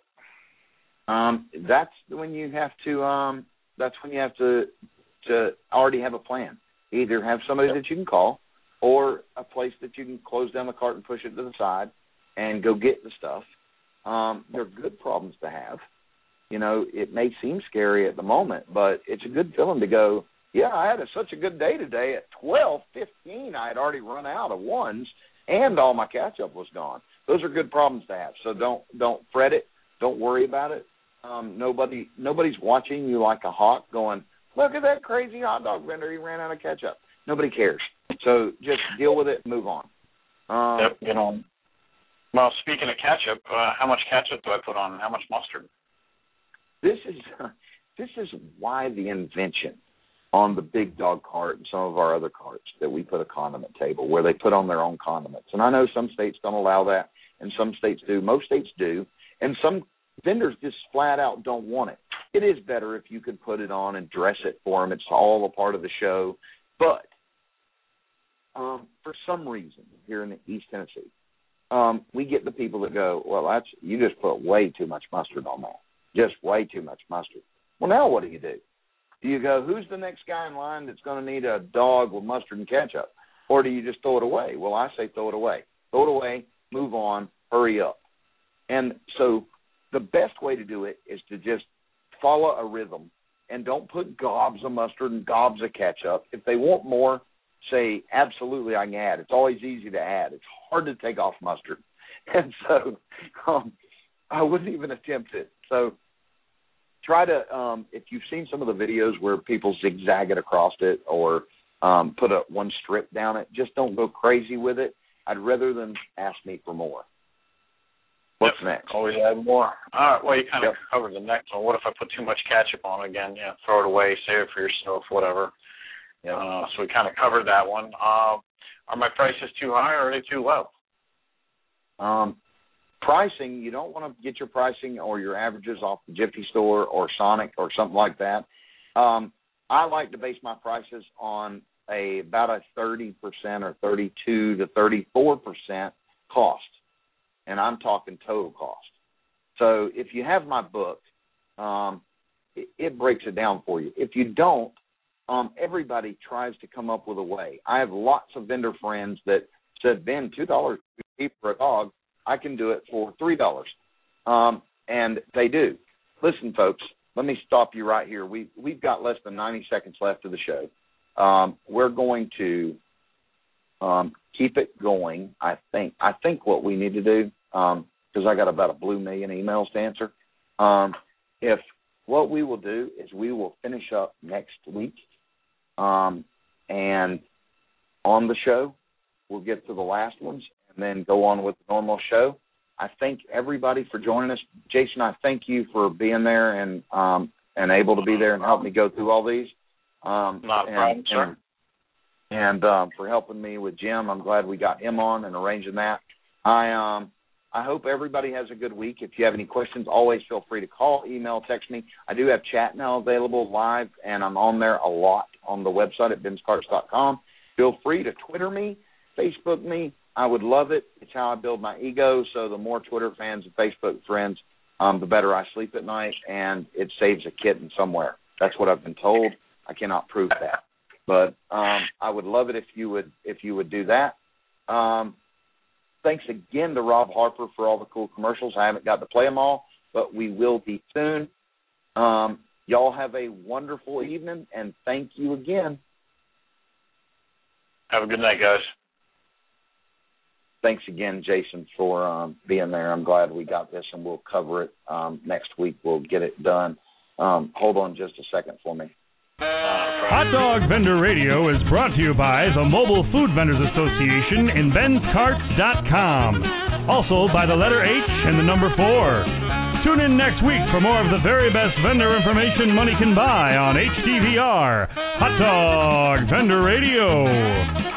That's when you have to. That's when you have to already have a plan. Either have somebody that you can call, or a place that you can close down the cart and push it to the side, and go get the stuff. They're good problems to have. It may seem scary at the moment, but it's a good feeling to go, yeah, I had such a good day today. At 12:15, I had already run out of ones, and all my ketchup was gone. Those are good problems to have. So don't fret it. Don't worry about it. Nobody's watching you like a hawk going, look at that crazy hot dog vendor. He ran out of ketchup. Nobody cares. So just deal with it and move on. Yep, get on. Well, speaking of ketchup, how much ketchup do I put on and how much mustard? This is why the invention on the Big Dog cart and some of our other carts that we put a condiment table where they put on their own condiments. And I know some states don't allow that, and some states do. Most states do. And some vendors just flat out don't want it. It is better if you could put it on and dress it for them. It's all a part of the show. But for some reason here in East Tennessee, we get the people that go, well, you just put way too much mustard on that. Just way too much mustard. Well, now what do? Do you go, who's the next guy in line that's going to need a dog with mustard and ketchup? Or do you just throw it away? Well, I say throw it away. Throw it away, move on, hurry up. And so the best way to do it is to just follow a rhythm and don't put gobs of mustard and gobs of ketchup. If they want more, say, absolutely, I can add. It's always easy to add. It's hard to take off mustard. And so I wouldn't even attempt it. So try to, if you've seen some of the videos where people zigzag it across it or put one strip down it, just don't go crazy with it. I'd rather them ask me for more. What's next? Always add more. All right, well, you kind of covered the next one. What if I put too much ketchup on again? Yeah, throw it away, save it for yourself, whatever. So we kind of covered that one. Are my prices too high or are they too low? Pricing, you don't want to get your pricing or your averages off the Jiffy Store or Sonic or something like that. I like to base my prices on about a 30% or 32 to 34% cost, and I'm talking total cost. So if you have my book, it breaks it down for you. If you don't, everybody tries to come up with a way. I have lots of vendor friends that said, Ben, $2 cheap for a dog. I can do it for $3. And they do. Listen, folks, let me stop you right here. We've got less than 90 seconds left of the show. We're going to keep it going, I think. I think what we need to do, because I got about a blue million emails to answer, if what we will do is we will finish up next week, and on the show, we'll get to the last ones and then go on with the normal show. I thank everybody for joining us. Jason, I thank you for being there and able to be there and help me go through all these. Not a problem, sir. And for helping me with Jim. I'm glad we got him on and arranging that. I hope everybody has a good week. If you have any questions, always feel free to call, email, text me. I do have chat now available live, and I'm on there a lot on the website at benscarts.com. Feel free to Twitter me, Facebook me. I would love it. It's how I build my ego, so the more Twitter fans and Facebook friends, the better I sleep at night, and it saves a kitten somewhere. That's what I've been told. I cannot prove that. But I would love it if you would do that. Thanks again to Rob Harper for all the cool commercials. I haven't got to play them all, but we will be soon. Y'all have a wonderful evening, and thank you again. Have a good night, guys. Thanks again, Jason, for being there. I'm glad we got this, and we'll cover it next week. We'll get it done. Hold on just a second for me. Hot Dog Vendor Radio is brought to you by the Mobile Food Vendors Association and BensCarts.com. Also by the letter H and the number 4. Tune in next week for more of the very best vendor information money can buy on HDVR. Hot Dog Vendor Radio.